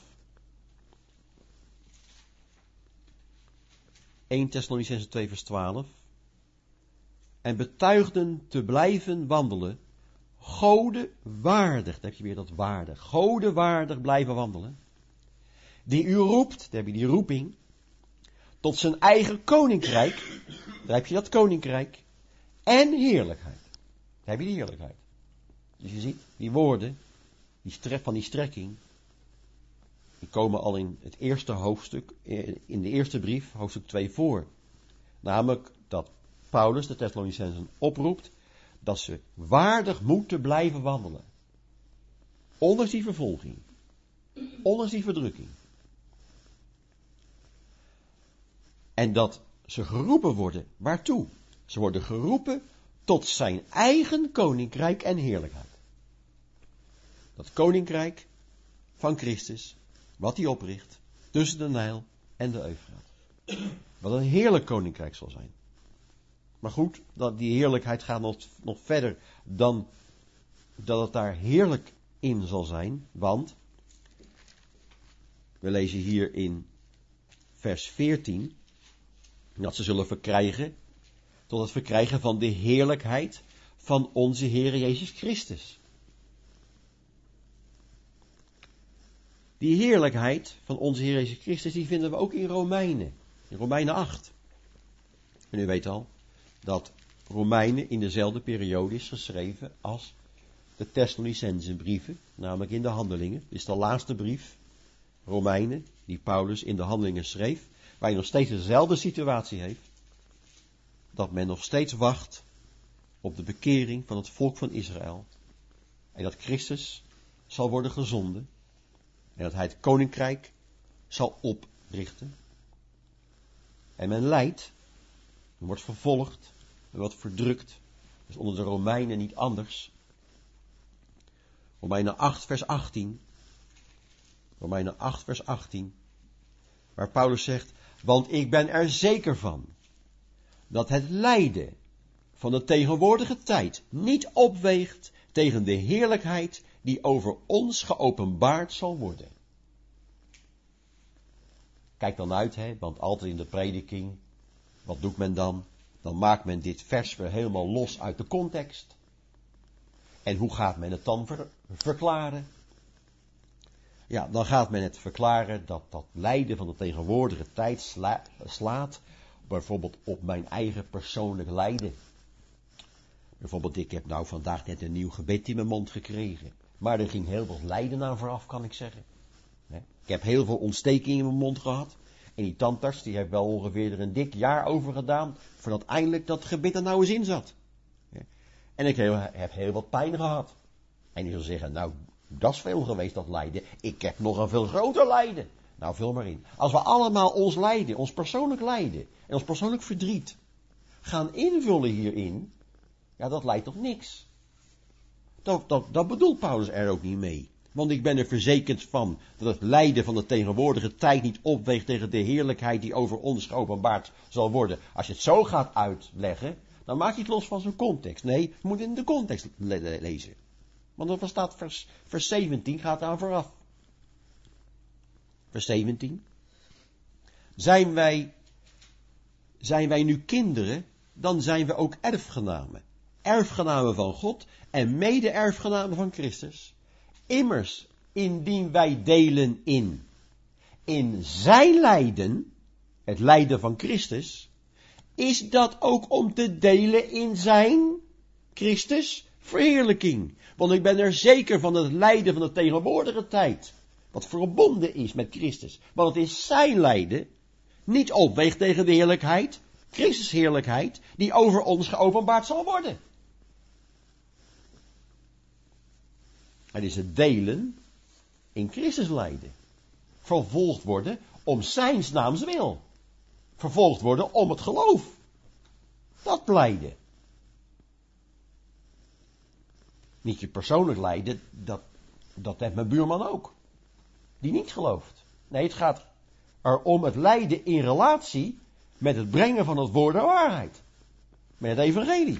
1 Thessalonicenzen 2, vers 12. En betuigden te blijven wandelen, Gode waardig, daar heb je weer dat waardig, Gode waardig blijven wandelen, die u roept, daar heb je die roeping, tot zijn eigen koninkrijk, daar heb je dat koninkrijk, en heerlijkheid. Daar heb je die heerlijkheid. Dus je ziet, die woorden, van die strekking, die komen al in het eerste hoofdstuk, in de eerste brief, hoofdstuk 2 voor. Namelijk dat Paulus de Thessalonicenzen oproept, dat ze waardig moeten blijven wandelen. Ondanks die vervolging. Ondanks die verdrukking. En dat ze geroepen worden, waartoe? Ze worden geroepen tot zijn eigen koninkrijk en heerlijkheid. Dat koninkrijk van Christus, wat hij opricht, tussen de Nijl en de Eufraat. Wat een heerlijk koninkrijk zal zijn. Maar goed, die heerlijkheid gaat nog verder dan dat het daar heerlijk in zal zijn. Want, we lezen hier in vers 14, dat ze zullen verkrijgen, tot het verkrijgen van de heerlijkheid van onze Heer Jezus Christus. Die heerlijkheid van onze Heer Jezus Christus, die vinden we ook in Romeinen 8. En u weet al, dat Romeinen in dezelfde periode is geschreven als de Thessalonicenzenbrieven, namelijk in de Handelingen. Dit is de laatste brief, Romeinen, die Paulus in de Handelingen schreef, waar je nog steeds dezelfde situatie heeft, dat men nog steeds wacht op de bekering van het volk van Israël, en dat Christus zal worden gezonden, en dat hij het koninkrijk zal oprichten, en men lijdt, men wordt vervolgd, en wordt verdrukt. Dus onder de Romeinen niet anders. Romeinen 8 vers 18. Romeinen 8 vers 18. Waar Paulus zegt, want ik ben er zeker van, dat het lijden van de tegenwoordige tijd niet opweegt tegen de heerlijkheid die over ons geopenbaard zal worden. Kijk dan uit, want altijd in de prediking, wat doet men dan? Dan maakt men dit vers weer helemaal los uit de context. En hoe gaat men het dan verklaren? Ja, dan gaat men het verklaren dat dat lijden van de tegenwoordige tijd slaat bijvoorbeeld op mijn eigen persoonlijk lijden. Bijvoorbeeld, ik heb nou vandaag net een nieuw gebed in mijn mond gekregen. Maar er ging heel veel lijden aan vooraf, kan ik zeggen. Ik heb heel veel ontsteking in mijn mond gehad. En die tandarts, die heeft wel ongeveer er een dik jaar over gedaan, voordat eindelijk dat gebed er nou eens in zat. En ik heb heel wat pijn gehad. En die zal zeggen, nou, dat is veel geweest, dat lijden. Ik heb nog een veel groter lijden. Nou, vul maar in. Als we allemaal ons lijden, ons persoonlijk lijden en ons persoonlijk verdriet gaan invullen hierin, ja, dat leidt tot niks. Dat bedoelt Paulus er ook niet mee. Want ik ben er verzekerd van dat het lijden van de tegenwoordige tijd niet opweegt tegen de heerlijkheid die over ons geopenbaard zal worden. Als je het zo gaat uitleggen, dan maak je het los van zijn context. Nee, je moet in de context lezen. Want er staat vers 17, gaat daar vooraf. Vers 17. Zijn wij nu kinderen, dan zijn we ook erfgenamen. Erfgenamen van God en mede-erfgenamen van Christus. Immers, indien wij delen in zijn lijden, het lijden van Christus, is dat ook om te delen in zijn, Christus, verheerlijking. Want ik ben er zeker van het lijden van de tegenwoordige tijd, wat verbonden is met Christus. Want het is zijn lijden, niet opweegt tegen de heerlijkheid, Christus' heerlijkheid, die over ons geopenbaard zal worden. Het is het delen in Christus lijden. Vervolgd worden om zijns naams wil. Vervolgd worden om het geloof. Dat lijden. Niet je persoonlijk lijden, dat heeft mijn buurman ook. Die niet gelooft. Nee, het gaat erom het lijden in relatie met het brengen van het woord der waarheid. Met het evangelie.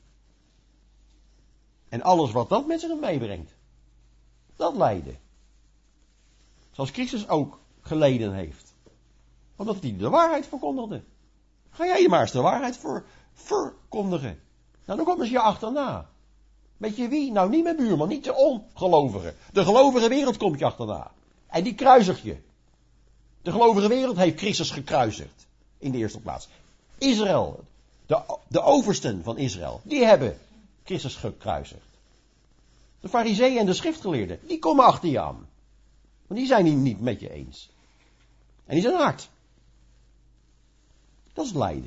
En alles wat dat met zich meebrengt. Dat lijden. Zoals Christus ook geleden heeft. Omdat hij de waarheid verkondigde. Ga jij je maar eens de waarheid verkondigen. Nou, dan komen ze je achterna. Weet je wie? Nou, niet mijn buurman, niet de ongelovigen. De gelovige wereld komt je achterna. En die kruisigt je. De gelovige wereld heeft Christus gekruisigd. In de eerste plaats. Israël, de oversten van Israël, die hebben Christus gekruisigd. De farizeeën en de schriftgeleerden, die komen achter je aan. Want die zijn het niet met je eens. En die zijn hard. Dat is lijden.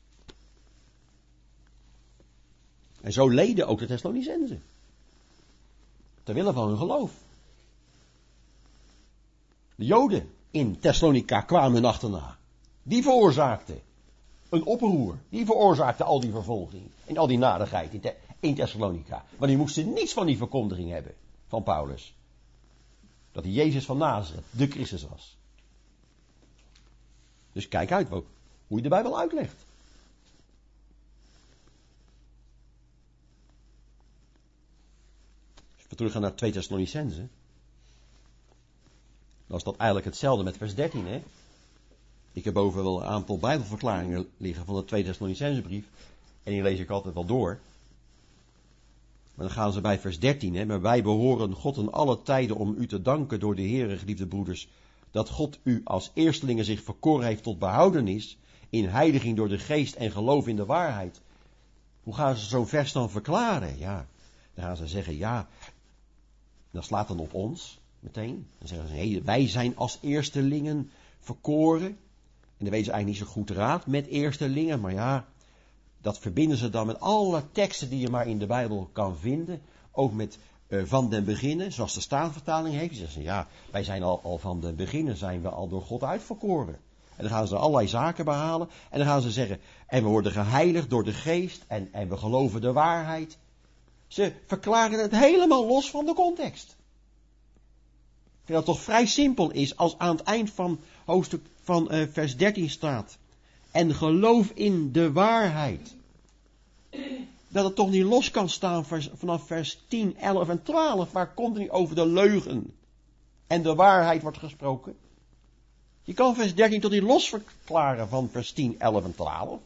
En zo leden ook de Thessalonicenzen. Terwille van hun geloof. De Joden in Thessalonica kwamen hun achterna. Die veroorzaakten een oproer. Die veroorzaakten al die vervolging. En al die nadigheid in Thessalonica. Want die moesten niets van die verkondiging hebben. Van Paulus. Dat hij Jezus van Nazareth, de Christus was. Dus kijk uit hoe je de Bijbel uitlegt. Als we teruggaan naar 2 Thessalonicenzen. Dan is dat eigenlijk hetzelfde met vers 13, hè. Ik heb boven wel een aantal Bijbelverklaringen liggen van de 2 Thessalonicenzenbrief. En die lees ik altijd wel door. Maar dan gaan ze bij vers 13, hè. Maar wij behoren God in alle tijden om u te danken door de Heere, geliefde broeders, dat God u als eerstelingen zich verkoren heeft tot behoudenis, in heiliging door de geest en geloof in de waarheid. Hoe gaan ze zo'n vers dan verklaren? Ja, dan gaan ze zeggen, ja, dat slaat dan op ons, meteen. Dan zeggen ze, hey, wij zijn als eerstelingen verkoren. En dan weten ze eigenlijk niet zo goed raad met eerstelingen, maar ja, dat verbinden ze dan met alle teksten die je maar in de Bijbel kan vinden. Ook met van den beginnen, zoals de Statenvertaling heeft. Die zeggen, ja, wij zijn al van den beginnen, zijn we al door God uitverkoren. En dan gaan ze allerlei zaken behalen. En dan gaan ze zeggen, en we worden geheiligd door de geest. En we geloven de waarheid. Ze verklaren het helemaal los van de context. Ik vind dat toch vrij simpel is als aan het eind van hoofdstuk van vers 13 staat. En geloof in de waarheid. Dat het toch niet los kan staan vanaf vers 10, 11 en 12. Waar komt er niet over de leugen en de waarheid wordt gesproken? Je kan vers 13 tot niet los verklaren van vers 10, 11 en 12.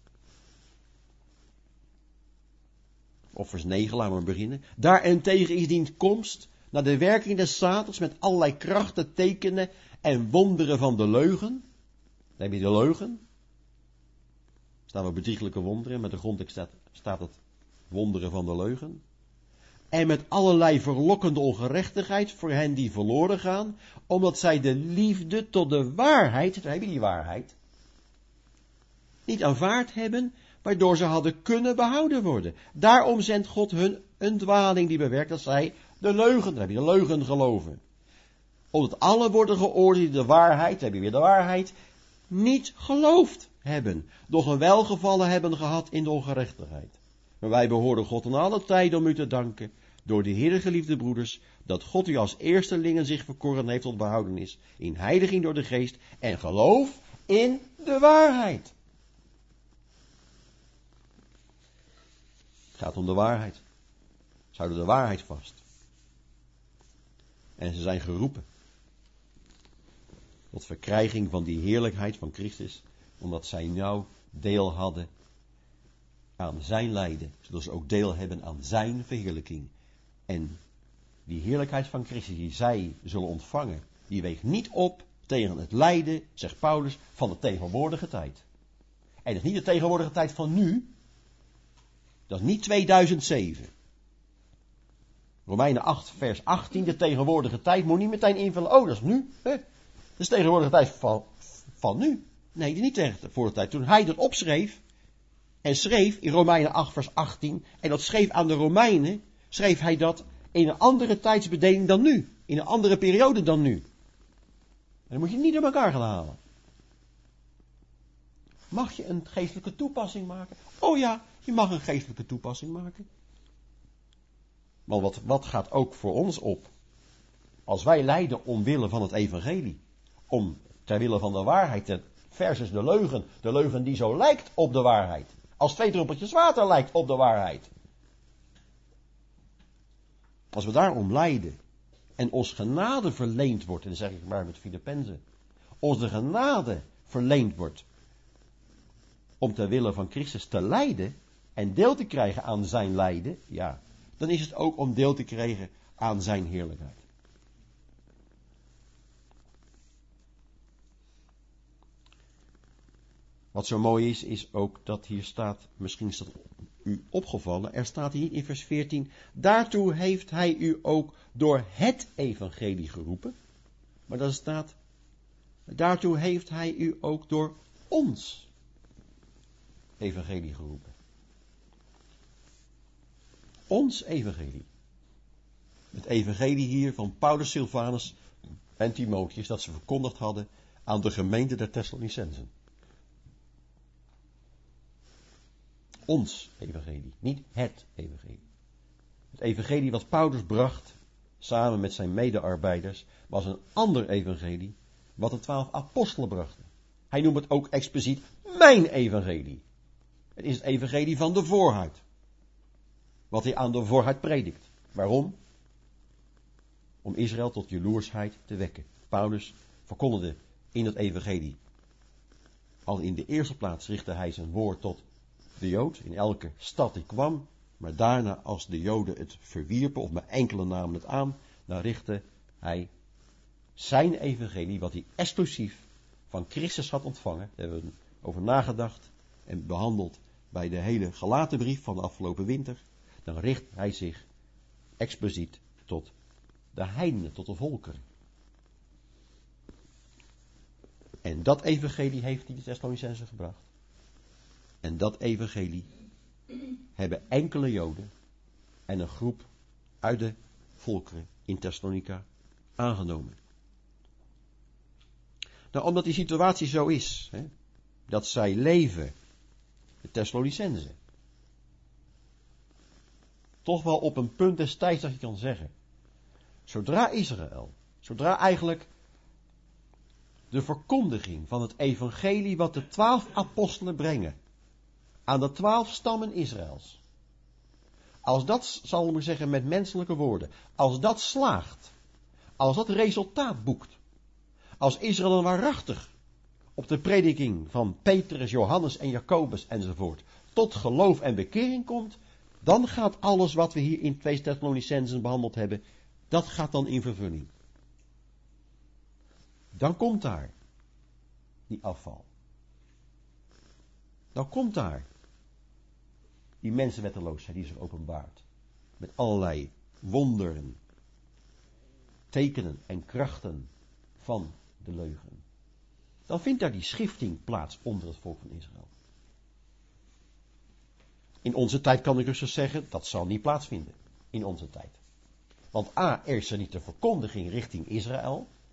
Of vers 9, laten we beginnen. Daarentegen is diens komst naar de werking des Satans met allerlei krachten, tekenen en wonderen van de leugen. Dan heb je de leugen. Er staan wel bedrieglijke wonderen, met de grondtekst staat het wonderen van de leugen. En met allerlei verlokkende ongerechtigheid voor hen die verloren gaan, omdat zij de liefde tot de waarheid, daar heb je die waarheid, niet aanvaard hebben, waardoor ze hadden kunnen behouden worden. Daarom zendt God hun een dwaling die bewerkt dat zij de leugen, daar heb je de leugen geloven. Omdat alle worden geoordeeld die de waarheid, heb je weer de waarheid, niet geloofd hebben. Doch een welgevallen hebben gehad in de ongerechtigheid. Maar wij behoren God in alle tijden om u te danken, door de Heere geliefde broeders, dat God u als eerstelingen zich verkoren heeft tot behoudenis, in heiliging door de geest en geloof in de waarheid. Het gaat om de waarheid. Ze houden de waarheid vast. En ze zijn geroepen tot verkrijging van die heerlijkheid van Christus, omdat zij nou deel hadden aan zijn lijden, zodat ze ook deel hebben aan zijn verheerlijking. En die heerlijkheid van Christus die zij zullen ontvangen, die weegt niet op tegen het lijden, zegt Paulus, van de tegenwoordige tijd. En dat is niet de tegenwoordige tijd van nu, dat is niet 2007. Romeinen 8 vers 18, de tegenwoordige tijd, moet niet meteen invullen, oh dat is nu, hè? Dat is de tegenwoordige tijd van nu. Nee, die niet tegen voor de tijd. Toen hij dat opschreef, en schreef in Romeinen 8 vers 18, en dat schreef aan de Romeinen, schreef hij dat in een andere tijdsbedeling dan nu. In een andere periode dan nu. En dan moet je niet door elkaar gaan halen. Mag je een geestelijke toepassing maken? Oh ja, je mag een geestelijke toepassing maken. Want wat gaat ook voor ons op? Als wij lijden omwille van het evangelie, om ter wille van de waarheid, versus de leugen die zo lijkt op de waarheid. Als 2 druppeltjes water lijkt op de waarheid. Als we daarom lijden en ons genade verleend wordt, en dat zeg ik maar met Filippenzen, ons de genade verleend wordt om ter wille van Christus te lijden en deel te krijgen aan zijn lijden, ja, dan is het ook om deel te krijgen aan zijn heerlijkheid. Wat zo mooi is ook dat hier staat, misschien is dat u opgevallen, er staat hier in vers 14, daartoe heeft hij u ook door het evangelie geroepen. Maar dat staat, daartoe heeft hij u ook door ons evangelie geroepen. Ons evangelie. Het evangelie hier van Paulus, Silvanus en Timotheus, dat ze verkondigd hadden aan de gemeente der Thessalonicensen. Ons evangelie, niet het evangelie. Het evangelie wat Paulus bracht, samen met zijn medearbeiders, was een ander evangelie, wat de 12 apostelen brachten. Hij noemt het ook expliciet mijn evangelie. Het is het evangelie van de voorhuid. Wat hij aan de voorhuid predikt. Waarom? Om Israël tot jaloersheid te wekken. Paulus verkondigde in het evangelie. Al in de eerste plaats richtte hij zijn woord tot de Jood, in elke stad die kwam, maar daarna als de Joden het verwierpen, of maar enkele namen het aan, dan richtte hij zijn evangelie, wat hij exclusief van Christus had ontvangen, daar hebben we over nagedacht en behandeld bij de hele Galatenbrief van de afgelopen winter, dan richt hij zich expliciet tot de heidenen, tot de volkeren. En dat evangelie heeft hij de Thessalonicenzen gebracht. En dat evangelie hebben enkele Joden en een groep uit de volkeren in Thessalonica aangenomen. Nou, omdat die situatie zo is, dat zij leven, de Thessalonicenzen, toch wel op een punt des tijds dat je kan zeggen, zodra Israël, zodra eigenlijk de verkondiging van het evangelie wat de 12 apostelen brengen, aan de 12 stammen Israëls. Als dat, zal ik maar zeggen met menselijke woorden, als dat slaagt, als dat resultaat boekt, als Israël dan waarachtig op de prediking van Petrus, Johannes en Jacobus enzovoort tot geloof en bekering komt, dan gaat alles wat we hier in 2 Thessalonicenzen behandeld hebben, dat gaat dan in vervulling. Dan komt daar die afval. Dan komt daar die mensenwetteloosheid die zich openbaart. Met allerlei wonderen, tekenen en krachten van de leugen. Dan vindt daar die schifting plaats onder het volk van Israël. In onze tijd kan ik rustig zeggen, dat zal niet plaatsvinden. In onze tijd. Want A, er is er niet de verkondiging richting Israël.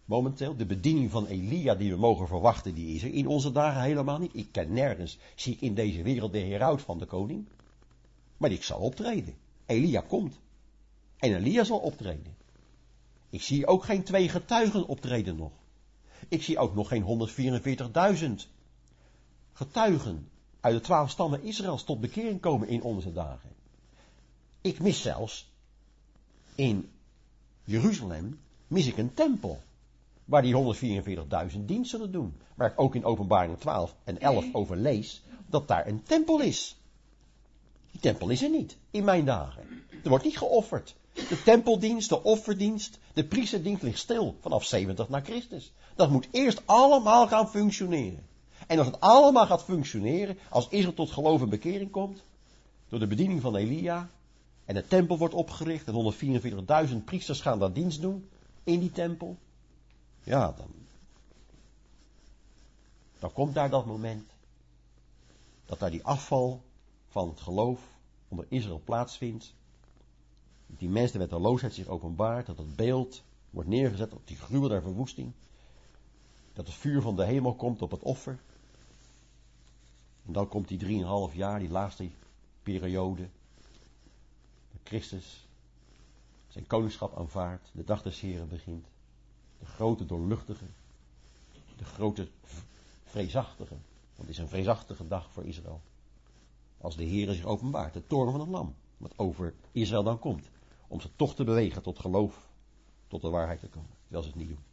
momenteel. De bediening van Elia die we mogen verwachten, die is er in onze dagen helemaal niet. Ik ken nergens, zie ik in deze wereld de heraut van de koning. Maar die zal optreden. Elia komt. En Elia zal optreden. Ik zie ook geen 2 getuigen optreden nog. Ik zie ook nog geen 144.000 getuigen uit de 12 stammen Israëls tot bekering komen in onze dagen. Ik mis zelfs in Jeruzalem mis ik een tempel. Waar die 144.000 dienst zullen doen. Waar ik ook in Openbaring 12 en 11 over lees. Dat daar een tempel is. Die tempel is er niet. In mijn dagen. Er wordt niet geofferd. De tempeldienst, de offerdienst, de priesterdienst ligt stil. Vanaf 70 na Christus. Dat moet eerst allemaal gaan functioneren. En als het allemaal gaat functioneren. Als Israël tot geloof en bekering komt. Door de bediening van Elia. En de tempel wordt opgericht. En 144.000 priesters gaan daar dienst doen. In die tempel. Ja, dan komt daar dat moment. Dat daar die afval van het geloof onder Israël plaatsvindt. Dat die mensen de wetteloosheid zich openbaart. Dat het beeld wordt neergezet op die gruwel der verwoesting. Dat het vuur van de hemel komt op het offer. En dan komt die 3,5 jaar, die laatste periode. Dat Christus zijn koningschap aanvaardt. De dag des Heren begint. De grote doorluchtige. De grote vreesachtige. Want het is een vreesachtige dag voor Israël. Als de Heere zich openbaart. De toorn van het lam. Wat over Israël dan komt. Om ze toch te bewegen tot geloof. Tot de waarheid te komen. Terwijl ze het niet doen.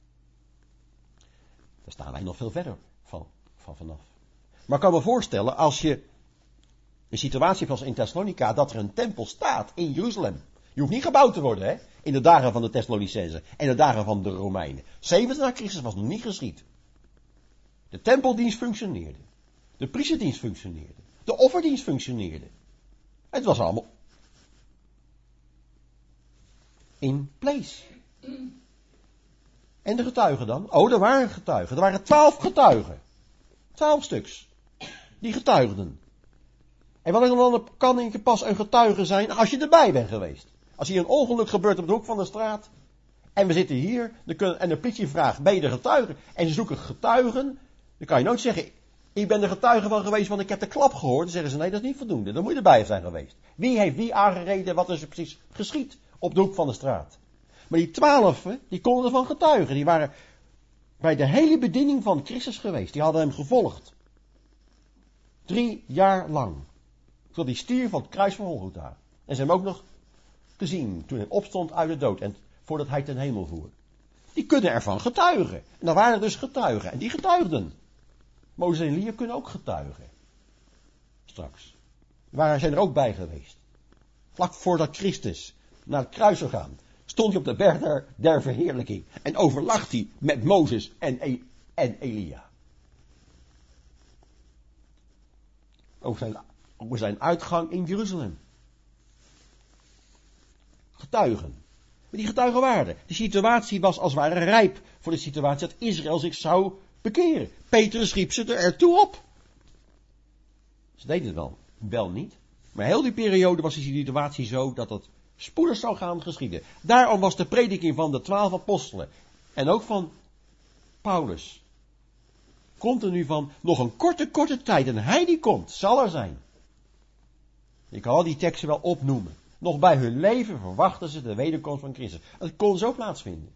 Daar staan wij nog veel verder vanaf. Maar ik kan me voorstellen. Als je een situatie hebt als in Thessalonica. Dat er een tempel staat in Jeruzalem. Je hoeft niet gebouwd te worden, hè. In de dagen van de Thessalonicenzen. En de dagen van de Romeinen. 70 na Christus was nog niet geschied. De tempeldienst functioneerde. De priesterdienst functioneerde. De offerdienst functioneerde. Het was allemaal in place. En de getuigen dan? Oh, er waren getuigen. Er waren 12 getuigen. 12 stuks. Die getuigden. En wat dan kan je pas een getuige zijn als je erbij bent geweest. Als hier een ongeluk gebeurt op de hoek van de straat. En we zitten hier. En de politie vraagt, ben je de getuige? En ze zoeken getuigen. Dan kan je nooit zeggen, ik ben de getuige van geweest, want ik heb de klap gehoord. Dan zeggen ze, nee, dat is niet voldoende. Dan moet je erbij zijn geweest. Wie heeft wie aangereden, wat is er precies geschied op de hoek van de straat? Maar die 12, die konden ervan getuigen. Die waren bij de hele bediening van Christus geweest. Die hadden hem gevolgd. 3 jaar lang. Tot die stier van het kruis van Golgotha. En ze hebben hem ook nog gezien toen hij opstond uit de dood. En voordat hij ten hemel voer. Die kunnen ervan getuigen. En dan waren er dus getuigen. En die getuigden. Mozes en Elia kunnen ook getuigen. Straks. Zijn er ook bij geweest. Vlak voordat Christus naar het kruis zou gaan. Stond hij op de berg der verheerlijking. En overlag hij met Mozes en Elia. Over zijn uitgang in Jeruzalem. Getuigen. Maar die getuigen waren. De situatie was als het ware rijp voor de situatie dat Israël zich zou bekeren. Petrus riep ze ertoe op. Ze deden het wel niet. Maar heel die periode was de situatie zo dat het spoedig zou gaan geschieden. Daarom was de prediking van de 12 apostelen en ook van Paulus continu van nog een korte tijd en hij die komt, zal er zijn. Ik kan al die teksten wel opnoemen. Nog bij hun leven verwachten ze de wederkomst van Christus. Het kon zo plaatsvinden.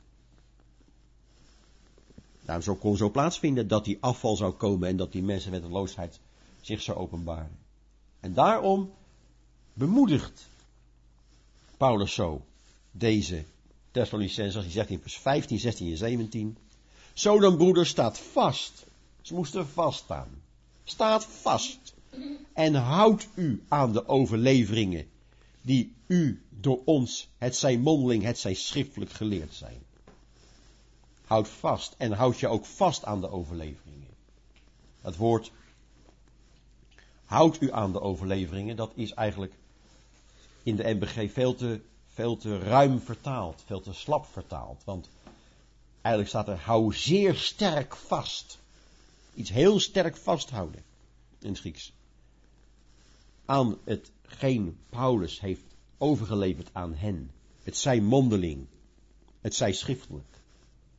Nou, zo kon zo plaatsvinden dat die afval zou komen en dat die mensenwetteloosheid zich zou openbaren. En daarom bemoedigt Paulus zo deze Thessalonicenzen, als hij zegt in vers 15, 16 en 17. Zo dan, broeders, staat vast. Ze moesten vaststaan. Staat vast. En houdt u aan de overleveringen die u door ons, het zij mondeling, het zij schriftelijk geleerd zijn. Houd vast en houd je ook vast aan de overleveringen. Het woord houd u aan de overleveringen, dat is eigenlijk in de NBG veel te ruim vertaald, veel te slap vertaald. Want eigenlijk staat er hou zeer sterk vast. Iets heel sterk vasthouden in het Grieks. Aan hetgeen Paulus heeft overgeleverd aan hen. Het zij mondeling, het zij schriftelijk.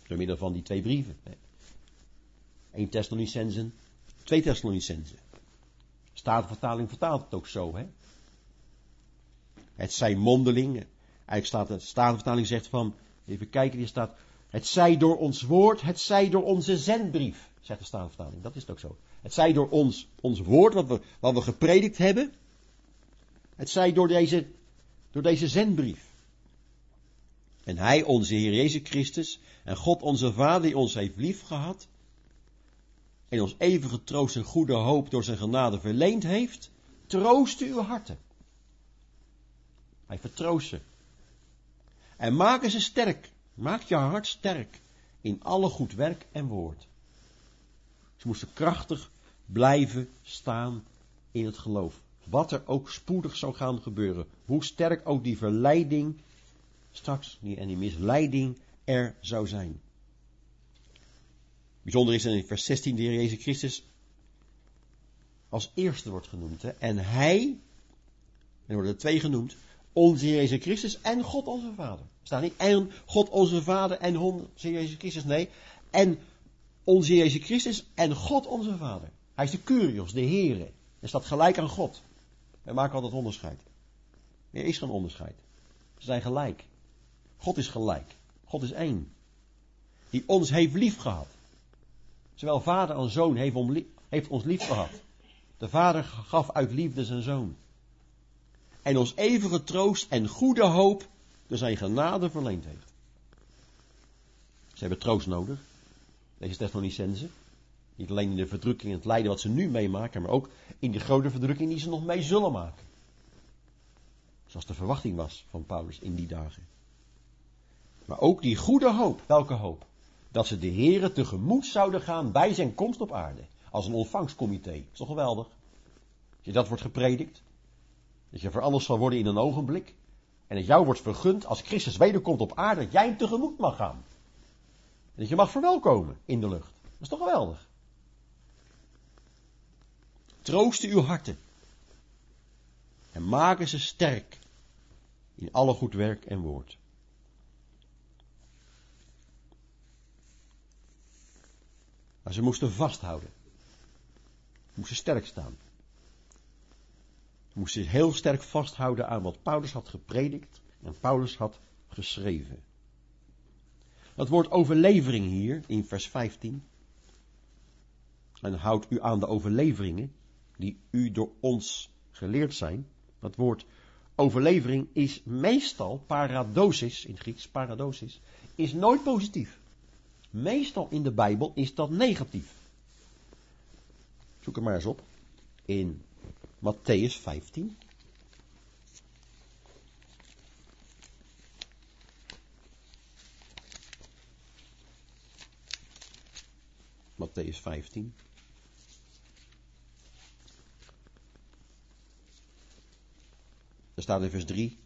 Door middel van die 2 brieven. 1 Thessalonicenzen, 2 Thessalonicenzen. Statenvertaling vertaalt het ook zo, hè. Het zij mondeling. Eigenlijk staat de Statenvertaling zegt van, even kijken, hier staat, het zij door ons woord, het zij door onze zendbrief, zegt de Statenvertaling. Dat is het ook zo. Het zij door ons woord, wat we gepredikt hebben. Het zij door deze zendbrief. En hij, onze Heer Jezus Christus, en God onze Vader, die ons heeft liefgehad, en ons eeuwige troost en goede hoop door zijn genade verleend heeft, troost uw harten. Hij vertroost ze. En maken ze sterk. Maak je hart sterk in alle goed werk en woord. Ze moesten krachtig blijven staan in het geloof. Wat er ook spoedig zou gaan gebeuren. Hoe sterk ook die verleiding straks en die misleiding er zou zijn. Bijzonder is in vers 16 de Heer Jezus Christus als eerste wordt genoemd. Hè? En hij, er worden er 2 genoemd, onze Heer Jezus Christus en God onze Vader. Er staat niet en God onze Vader en onze Heer Jezus Christus, nee. En onze Heer Jezus Christus en God onze Vader. Hij is de Kyrios, de Heere. Er staat gelijk aan God. Wij maken altijd onderscheid. Er is geen onderscheid. Ze zijn gelijk. God is gelijk. God is één. Die ons heeft lief gehad. Zowel vader als zoon heeft ons lief gehad. De vader gaf uit liefde zijn zoon. En ons eeuwige troost en goede hoop door zijn genade verleend heeft. Ze hebben troost nodig. Deze Thessalonicenzen. Niet alleen in de verdrukking en het lijden wat ze nu meemaken, maar ook in de grote verdrukking die ze nog mee zullen maken. Zoals de verwachting was van Paulus in die dagen. Maar ook die goede hoop. Welke hoop? Dat ze de Here tegemoet zouden gaan bij zijn komst op aarde. Als een ontvangstcomité. Is toch geweldig? Als je dat wordt gepredikt. Dat je veranderd zal worden in een ogenblik. En dat jou wordt vergund als Christus wederkomt op aarde. Dat jij hem tegemoet mag gaan. En dat je mag verwelkomen in de lucht. Dat is toch geweldig? Troosten uw harten. En maken ze sterk. In alle goed werk en woord. Maar ze moesten vasthouden. Ze moesten sterk staan. Ze moesten zich heel sterk vasthouden aan wat Paulus had gepredikt en Paulus had geschreven. Dat woord overlevering hier in vers 15. En houdt u aan de overleveringen die u door ons geleerd zijn. Dat woord overlevering is meestal paradosis, in het Grieks paradosis, is nooit positief. Meestal in de Bijbel is dat negatief. Zoek er maar eens op. In Mattheüs 15. Mattheüs 15. Er staat in vers 3.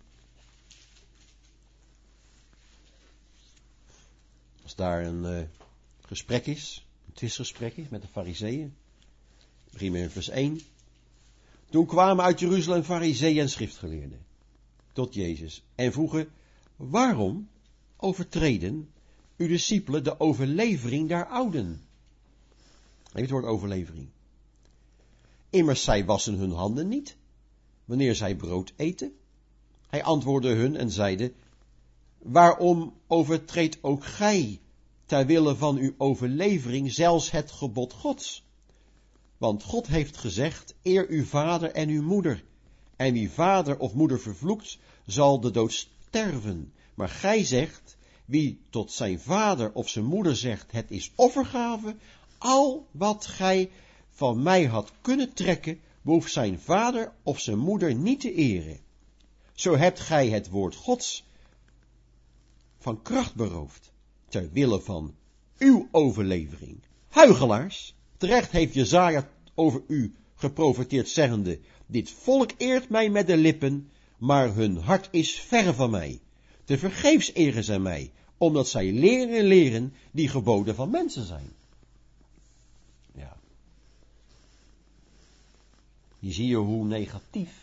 Als daar een gesprek is, een twistgesprek is met de Farizeeën. Beginnen we in vers 1. Toen kwamen uit Jeruzalem Farizeeën en schriftgeleerden tot Jezus en vroegen: waarom overtreden uw discipelen de overlevering der ouden? Even het woord overlevering. Immers zij wassen hun handen niet, wanneer zij brood eten. Hij antwoordde hun en zeide: waarom overtreedt ook gij, ter wille van uw overlevering, zelfs het gebod Gods? Want God heeft gezegd: eer uw vader en uw moeder. En wie vader of moeder vervloekt, zal de dood sterven. Maar gij zegt: wie tot zijn vader of zijn moeder zegt: het is offergave, al wat gij van mij had kunnen trekken, behoeft zijn vader of zijn moeder niet te eren. Zo hebt gij het woord Gods van kracht beroofd, ter wille van uw overlevering. Huichelaars, terecht heeft Jesaja over u geprofeteerd, zeggende: dit volk eert mij met de lippen, maar hun hart is ver van mij. Tevergeefs eren zij mij, omdat zij leren die geboden van mensen zijn. Ja. Hier zie je hoe negatief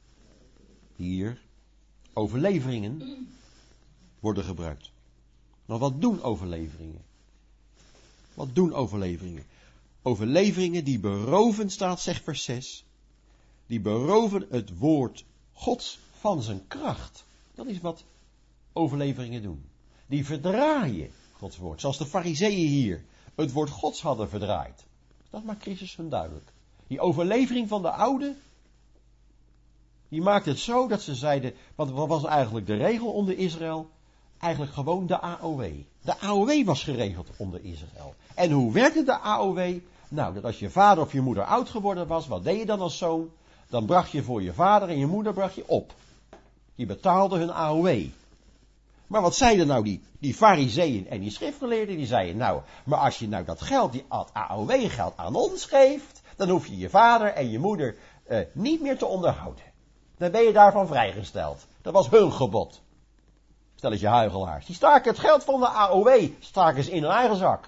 hier overleveringen worden gebruikt. Maar wat doen overleveringen? Wat doen overleveringen? Overleveringen die beroven, staat, zegt vers 6. Die beroven het woord Gods van zijn kracht. Dat is wat overleveringen doen. Die verdraaien Gods woord. Zoals de fariseeën hier het woord Gods hadden verdraaid. Dat maakt Christus hun duidelijk. Die overlevering van de oude, die maakt het zo dat ze zeiden, wat was eigenlijk de regel onder Israël? Eigenlijk gewoon de AOW. De AOW was geregeld onder Israël. En hoe werkte de AOW? Nou, dat als je vader of je moeder oud geworden was, wat deed je dan als zoon? Dan bracht je voor je vader en je moeder bracht je op. Die betaalden hun AOW. Maar wat zeiden nou die fariseeën en die schriftgeleerden? Die zeiden, nou, maar als je nou dat geld, die AOW-geld aan ons geeft, dan hoef je je vader en je moeder niet meer te onderhouden. Dan ben je daarvan vrijgesteld. Dat was hun gebod. Stel eens je huigelaars. Die staken het geld van de AOW, staken ze in hun eigen zak.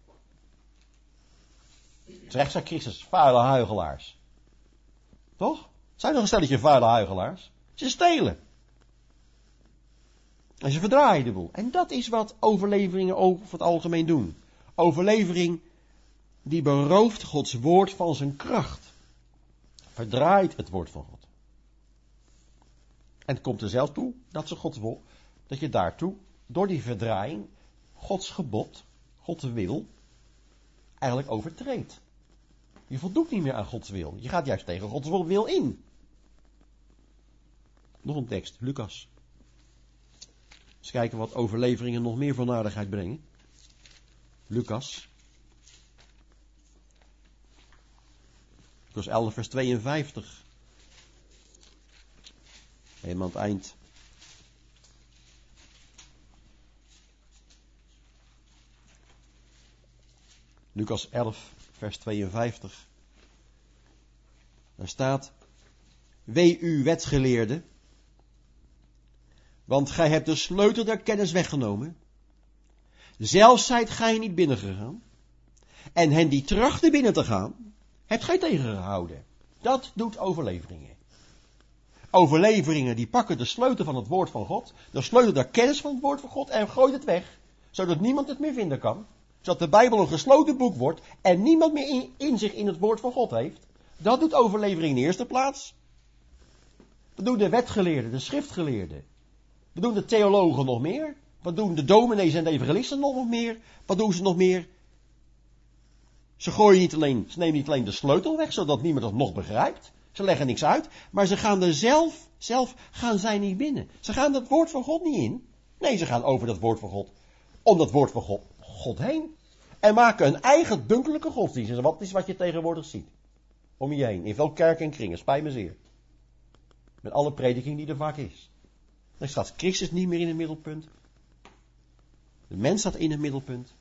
Terecht zei Christus, vuile huigelaars. Toch? Het zijn nog een stelletje vuile huigelaars. Ze stelen. En ze verdraaien de boel. En dat is wat overleveringen over het algemeen doen. Overlevering die berooft Gods woord van zijn kracht. Verdraait het woord van God. En het komt er zelfs toe dat ze Gods wil, dat je daartoe, door die verdraaiing, Gods gebod, Gods wil, eigenlijk overtreedt. Je voldoet niet meer aan Gods wil. Je gaat juist tegen Gods wil in. Nog een tekst, Lucas. Eens kijken wat overleveringen nog meer van aardigheid brengen. Lucas. Lucas 11 vers 52. Helemaal aan het eind. Lucas 11 vers 52. Daar staat: Wee u wetgeleerden, want gij hebt de sleutel der kennis weggenomen. Zelfs zijt gij niet binnengegaan. En hen die trachten binnen te gaan, hebt gij tegengehouden. Dat doet overleveringen. Overleveringen die pakken de sleutel van het woord van God, de sleutel der kennis van het woord van God en gooit het weg, zodat niemand het meer vinden kan. Zodat de Bijbel een gesloten boek wordt en niemand meer inzicht in het woord van God heeft. Dat doet overlevering in de eerste plaats. Dat doen de wetgeleerden, de schriftgeleerden. Wat doen de theologen nog meer? Wat doen de dominees en de evangelisten nog meer? Wat doen ze nog meer? Ze nemen niet alleen de sleutel weg, zodat niemand het nog begrijpt. Ze leggen niks uit, maar ze gaan er zelf gaan zij niet binnen. Ze gaan het woord van God niet in. Nee, ze gaan over dat woord van God, om dat woord van God heen. En maken een eigen dunkelijke godsdienst. En wat is wat je tegenwoordig ziet? Om je heen, in veel kerken en kringen, spijt me zeer. Met alle prediking die er vaak is. Dan staat Christus niet meer in het middelpunt. De mens staat in het middelpunt.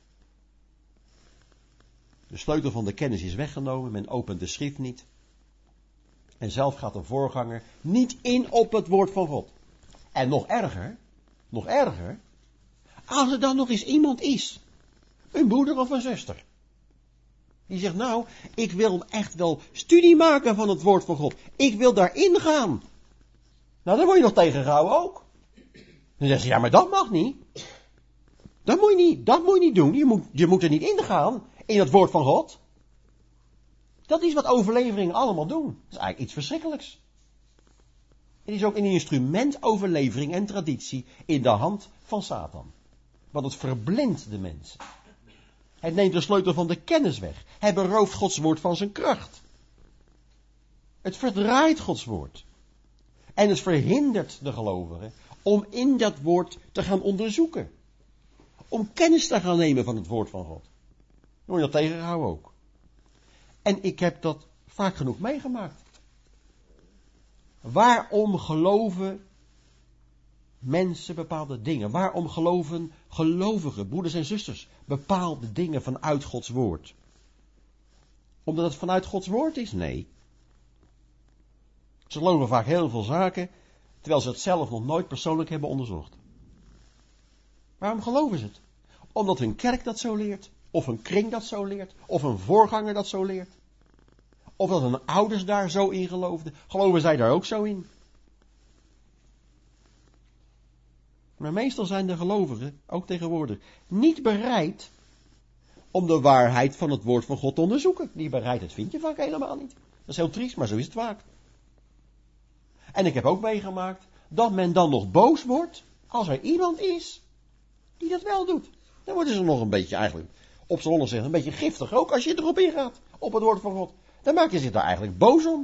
De sleutel van de kennis is weggenomen, men opent de schrift niet. En zelf gaat de voorganger niet in op het woord van God. En nog erger, als er dan nog eens iemand is, een broeder of een zuster, die zegt, nou, ik wil echt wel studie maken van het woord van God. Ik wil daarin gaan. Nou, dan word je nog tegengehouden ook. Dan zeggen ze, ja, maar dat mag niet. Dat moet je niet doen. Je moet er niet in gaan, in het woord van God. Dat is wat overleveringen allemaal doen. Dat is eigenlijk iets verschrikkelijks. Het is ook een instrument, overlevering en traditie, in de hand van Satan. Want het verblindt de mensen. Het neemt de sleutel van de kennis weg. Het berooft Gods woord van zijn kracht. Het verdraait Gods woord. En het verhindert de gelovigen om in dat woord te gaan onderzoeken. Om kennis te gaan nemen van het woord van God. Dan word je dat tegengehouden ook. En ik heb dat vaak genoeg meegemaakt. Waarom geloven mensen bepaalde dingen? Waarom geloven gelovigen, broeders en zusters, bepaalde dingen vanuit Gods woord? Omdat het vanuit Gods woord is? Nee. Ze geloven vaak heel veel zaken, terwijl ze het zelf nog nooit persoonlijk hebben onderzocht. Waarom geloven ze het? Omdat hun kerk dat zo leert, of een kring dat zo leert, of een voorganger dat zo leert. Of dat hun ouders daar zo in geloofden. Geloven zij daar ook zo in? Maar meestal zijn de gelovigen, ook tegenwoordig, niet bereid om de waarheid van het woord van God te onderzoeken. Die bereidheid vind je vaak helemaal niet. Dat is heel triest, maar zo is het vaak. En ik heb ook meegemaakt dat men dan nog boos wordt als er iemand is die dat wel doet. Dan worden ze nog een beetje eigenlijk, op z'n Hollands zeggen, een beetje giftig. Ook als je erop ingaat, op het woord van God. Dan maak je zich daar eigenlijk boos om.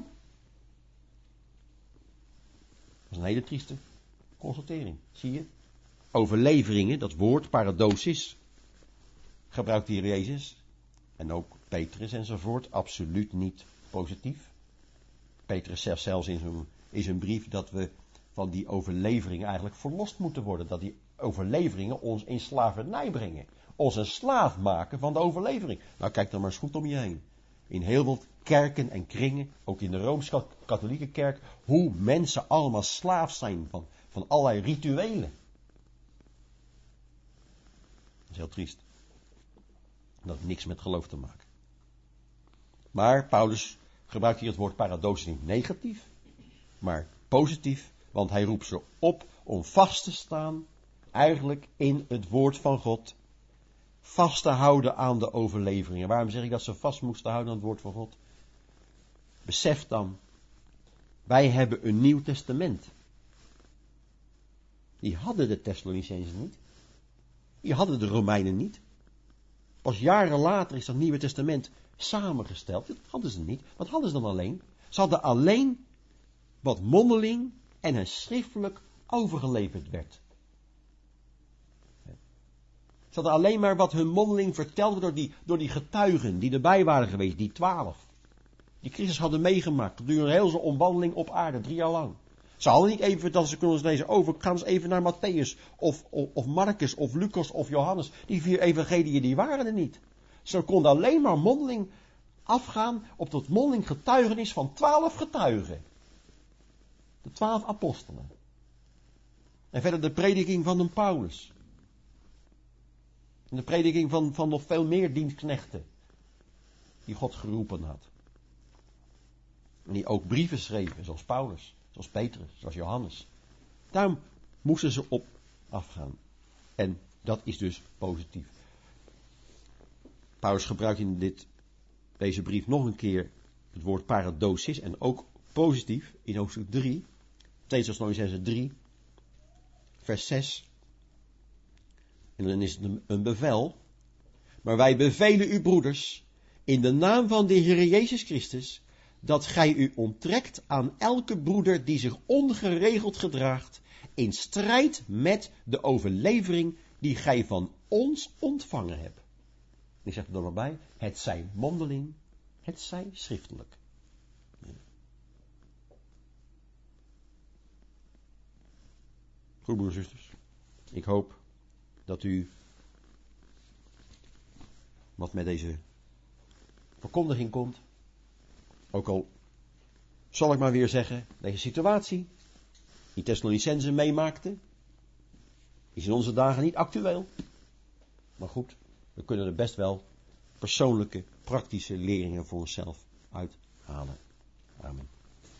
Dat is een hele trieste constatering. Zie je? Overleveringen, dat woord, paradosis, gebruikt hier Jezus. En ook Petrus enzovoort, absoluut niet positief. Petrus zegt zelfs in zijn brief dat we van die overleveringen eigenlijk verlost moeten worden. Dat die overleveringen ons in slavernij brengen. Ons een slaaf maken van de overlevering. Nou, kijk dan maar eens goed om je heen. In heel veel kerken en kringen, ook in de Rooms-Katholieke kerk, hoe mensen allemaal slaaf zijn van allerlei rituelen. Dat is heel triest. Dat heeft niks met geloof te maken. Maar Paulus gebruikt hier het woord paradosis niet negatief, maar positief, want hij roept ze op om vast te staan, eigenlijk in het woord van God, vast te houden aan de overleveringen. Waarom zeg ik dat ze vast moesten houden aan het woord van God? Besef dan, wij hebben een Nieuw Testament. Die hadden de Thessalonicenzen niet. Die hadden de Romeinen niet. Pas jaren later is dat Nieuwe Testament samengesteld. Dat hadden ze niet. Wat hadden ze dan alleen? Ze hadden alleen wat mondeling en hen schriftelijk overgeleverd werd. Ze hadden alleen maar wat hun mondeling verteld door die getuigen die erbij waren geweest, die 12. Die Christus hadden meegemaakt gedurende heel zijn omwandeling op aarde, 3 jaar lang. Ze hadden niet even verteld, ze kunnen eens lezen over, gaan eens even naar Matthäus, of Marcus, of Lucas, of Johannes. Die 4 evangeliën, die waren er niet. Ze konden alleen maar mondeling afgaan op dat mondeling getuigenis van 12 getuigen. De 12 apostelen. En verder de prediking van een Paulus. En de prediking van nog veel meer dienstknechten. Die God geroepen had. En die ook brieven schreven, zoals Paulus, zoals Petrus, zoals Johannes. Daarom moesten ze op afgaan. En dat is dus positief. Paulus gebruikt in deze brief nog een keer het woord paradosis en ook positief in hoofdstuk 3. 2 Thessalonicenzen 3, vers 6. En dan is het een bevel. Maar wij bevelen u, broeders, in de naam van de Heer Jezus Christus, dat gij u onttrekt aan elke broeder die zich ongeregeld gedraagt, in strijd met de overlevering die gij van ons ontvangen hebt. Ik zeg er dan nog bij, het zij mondeling, het zij schriftelijk. Goed, broeders en zusters. Ik hoop dat u wat met deze verkondiging komt. Ook al zal ik maar weer zeggen, deze situatie die Thessalonicenzen meemaakten, is in onze dagen niet actueel. Maar goed, we kunnen er best wel persoonlijke, praktische leringen voor onszelf uithalen. Amen.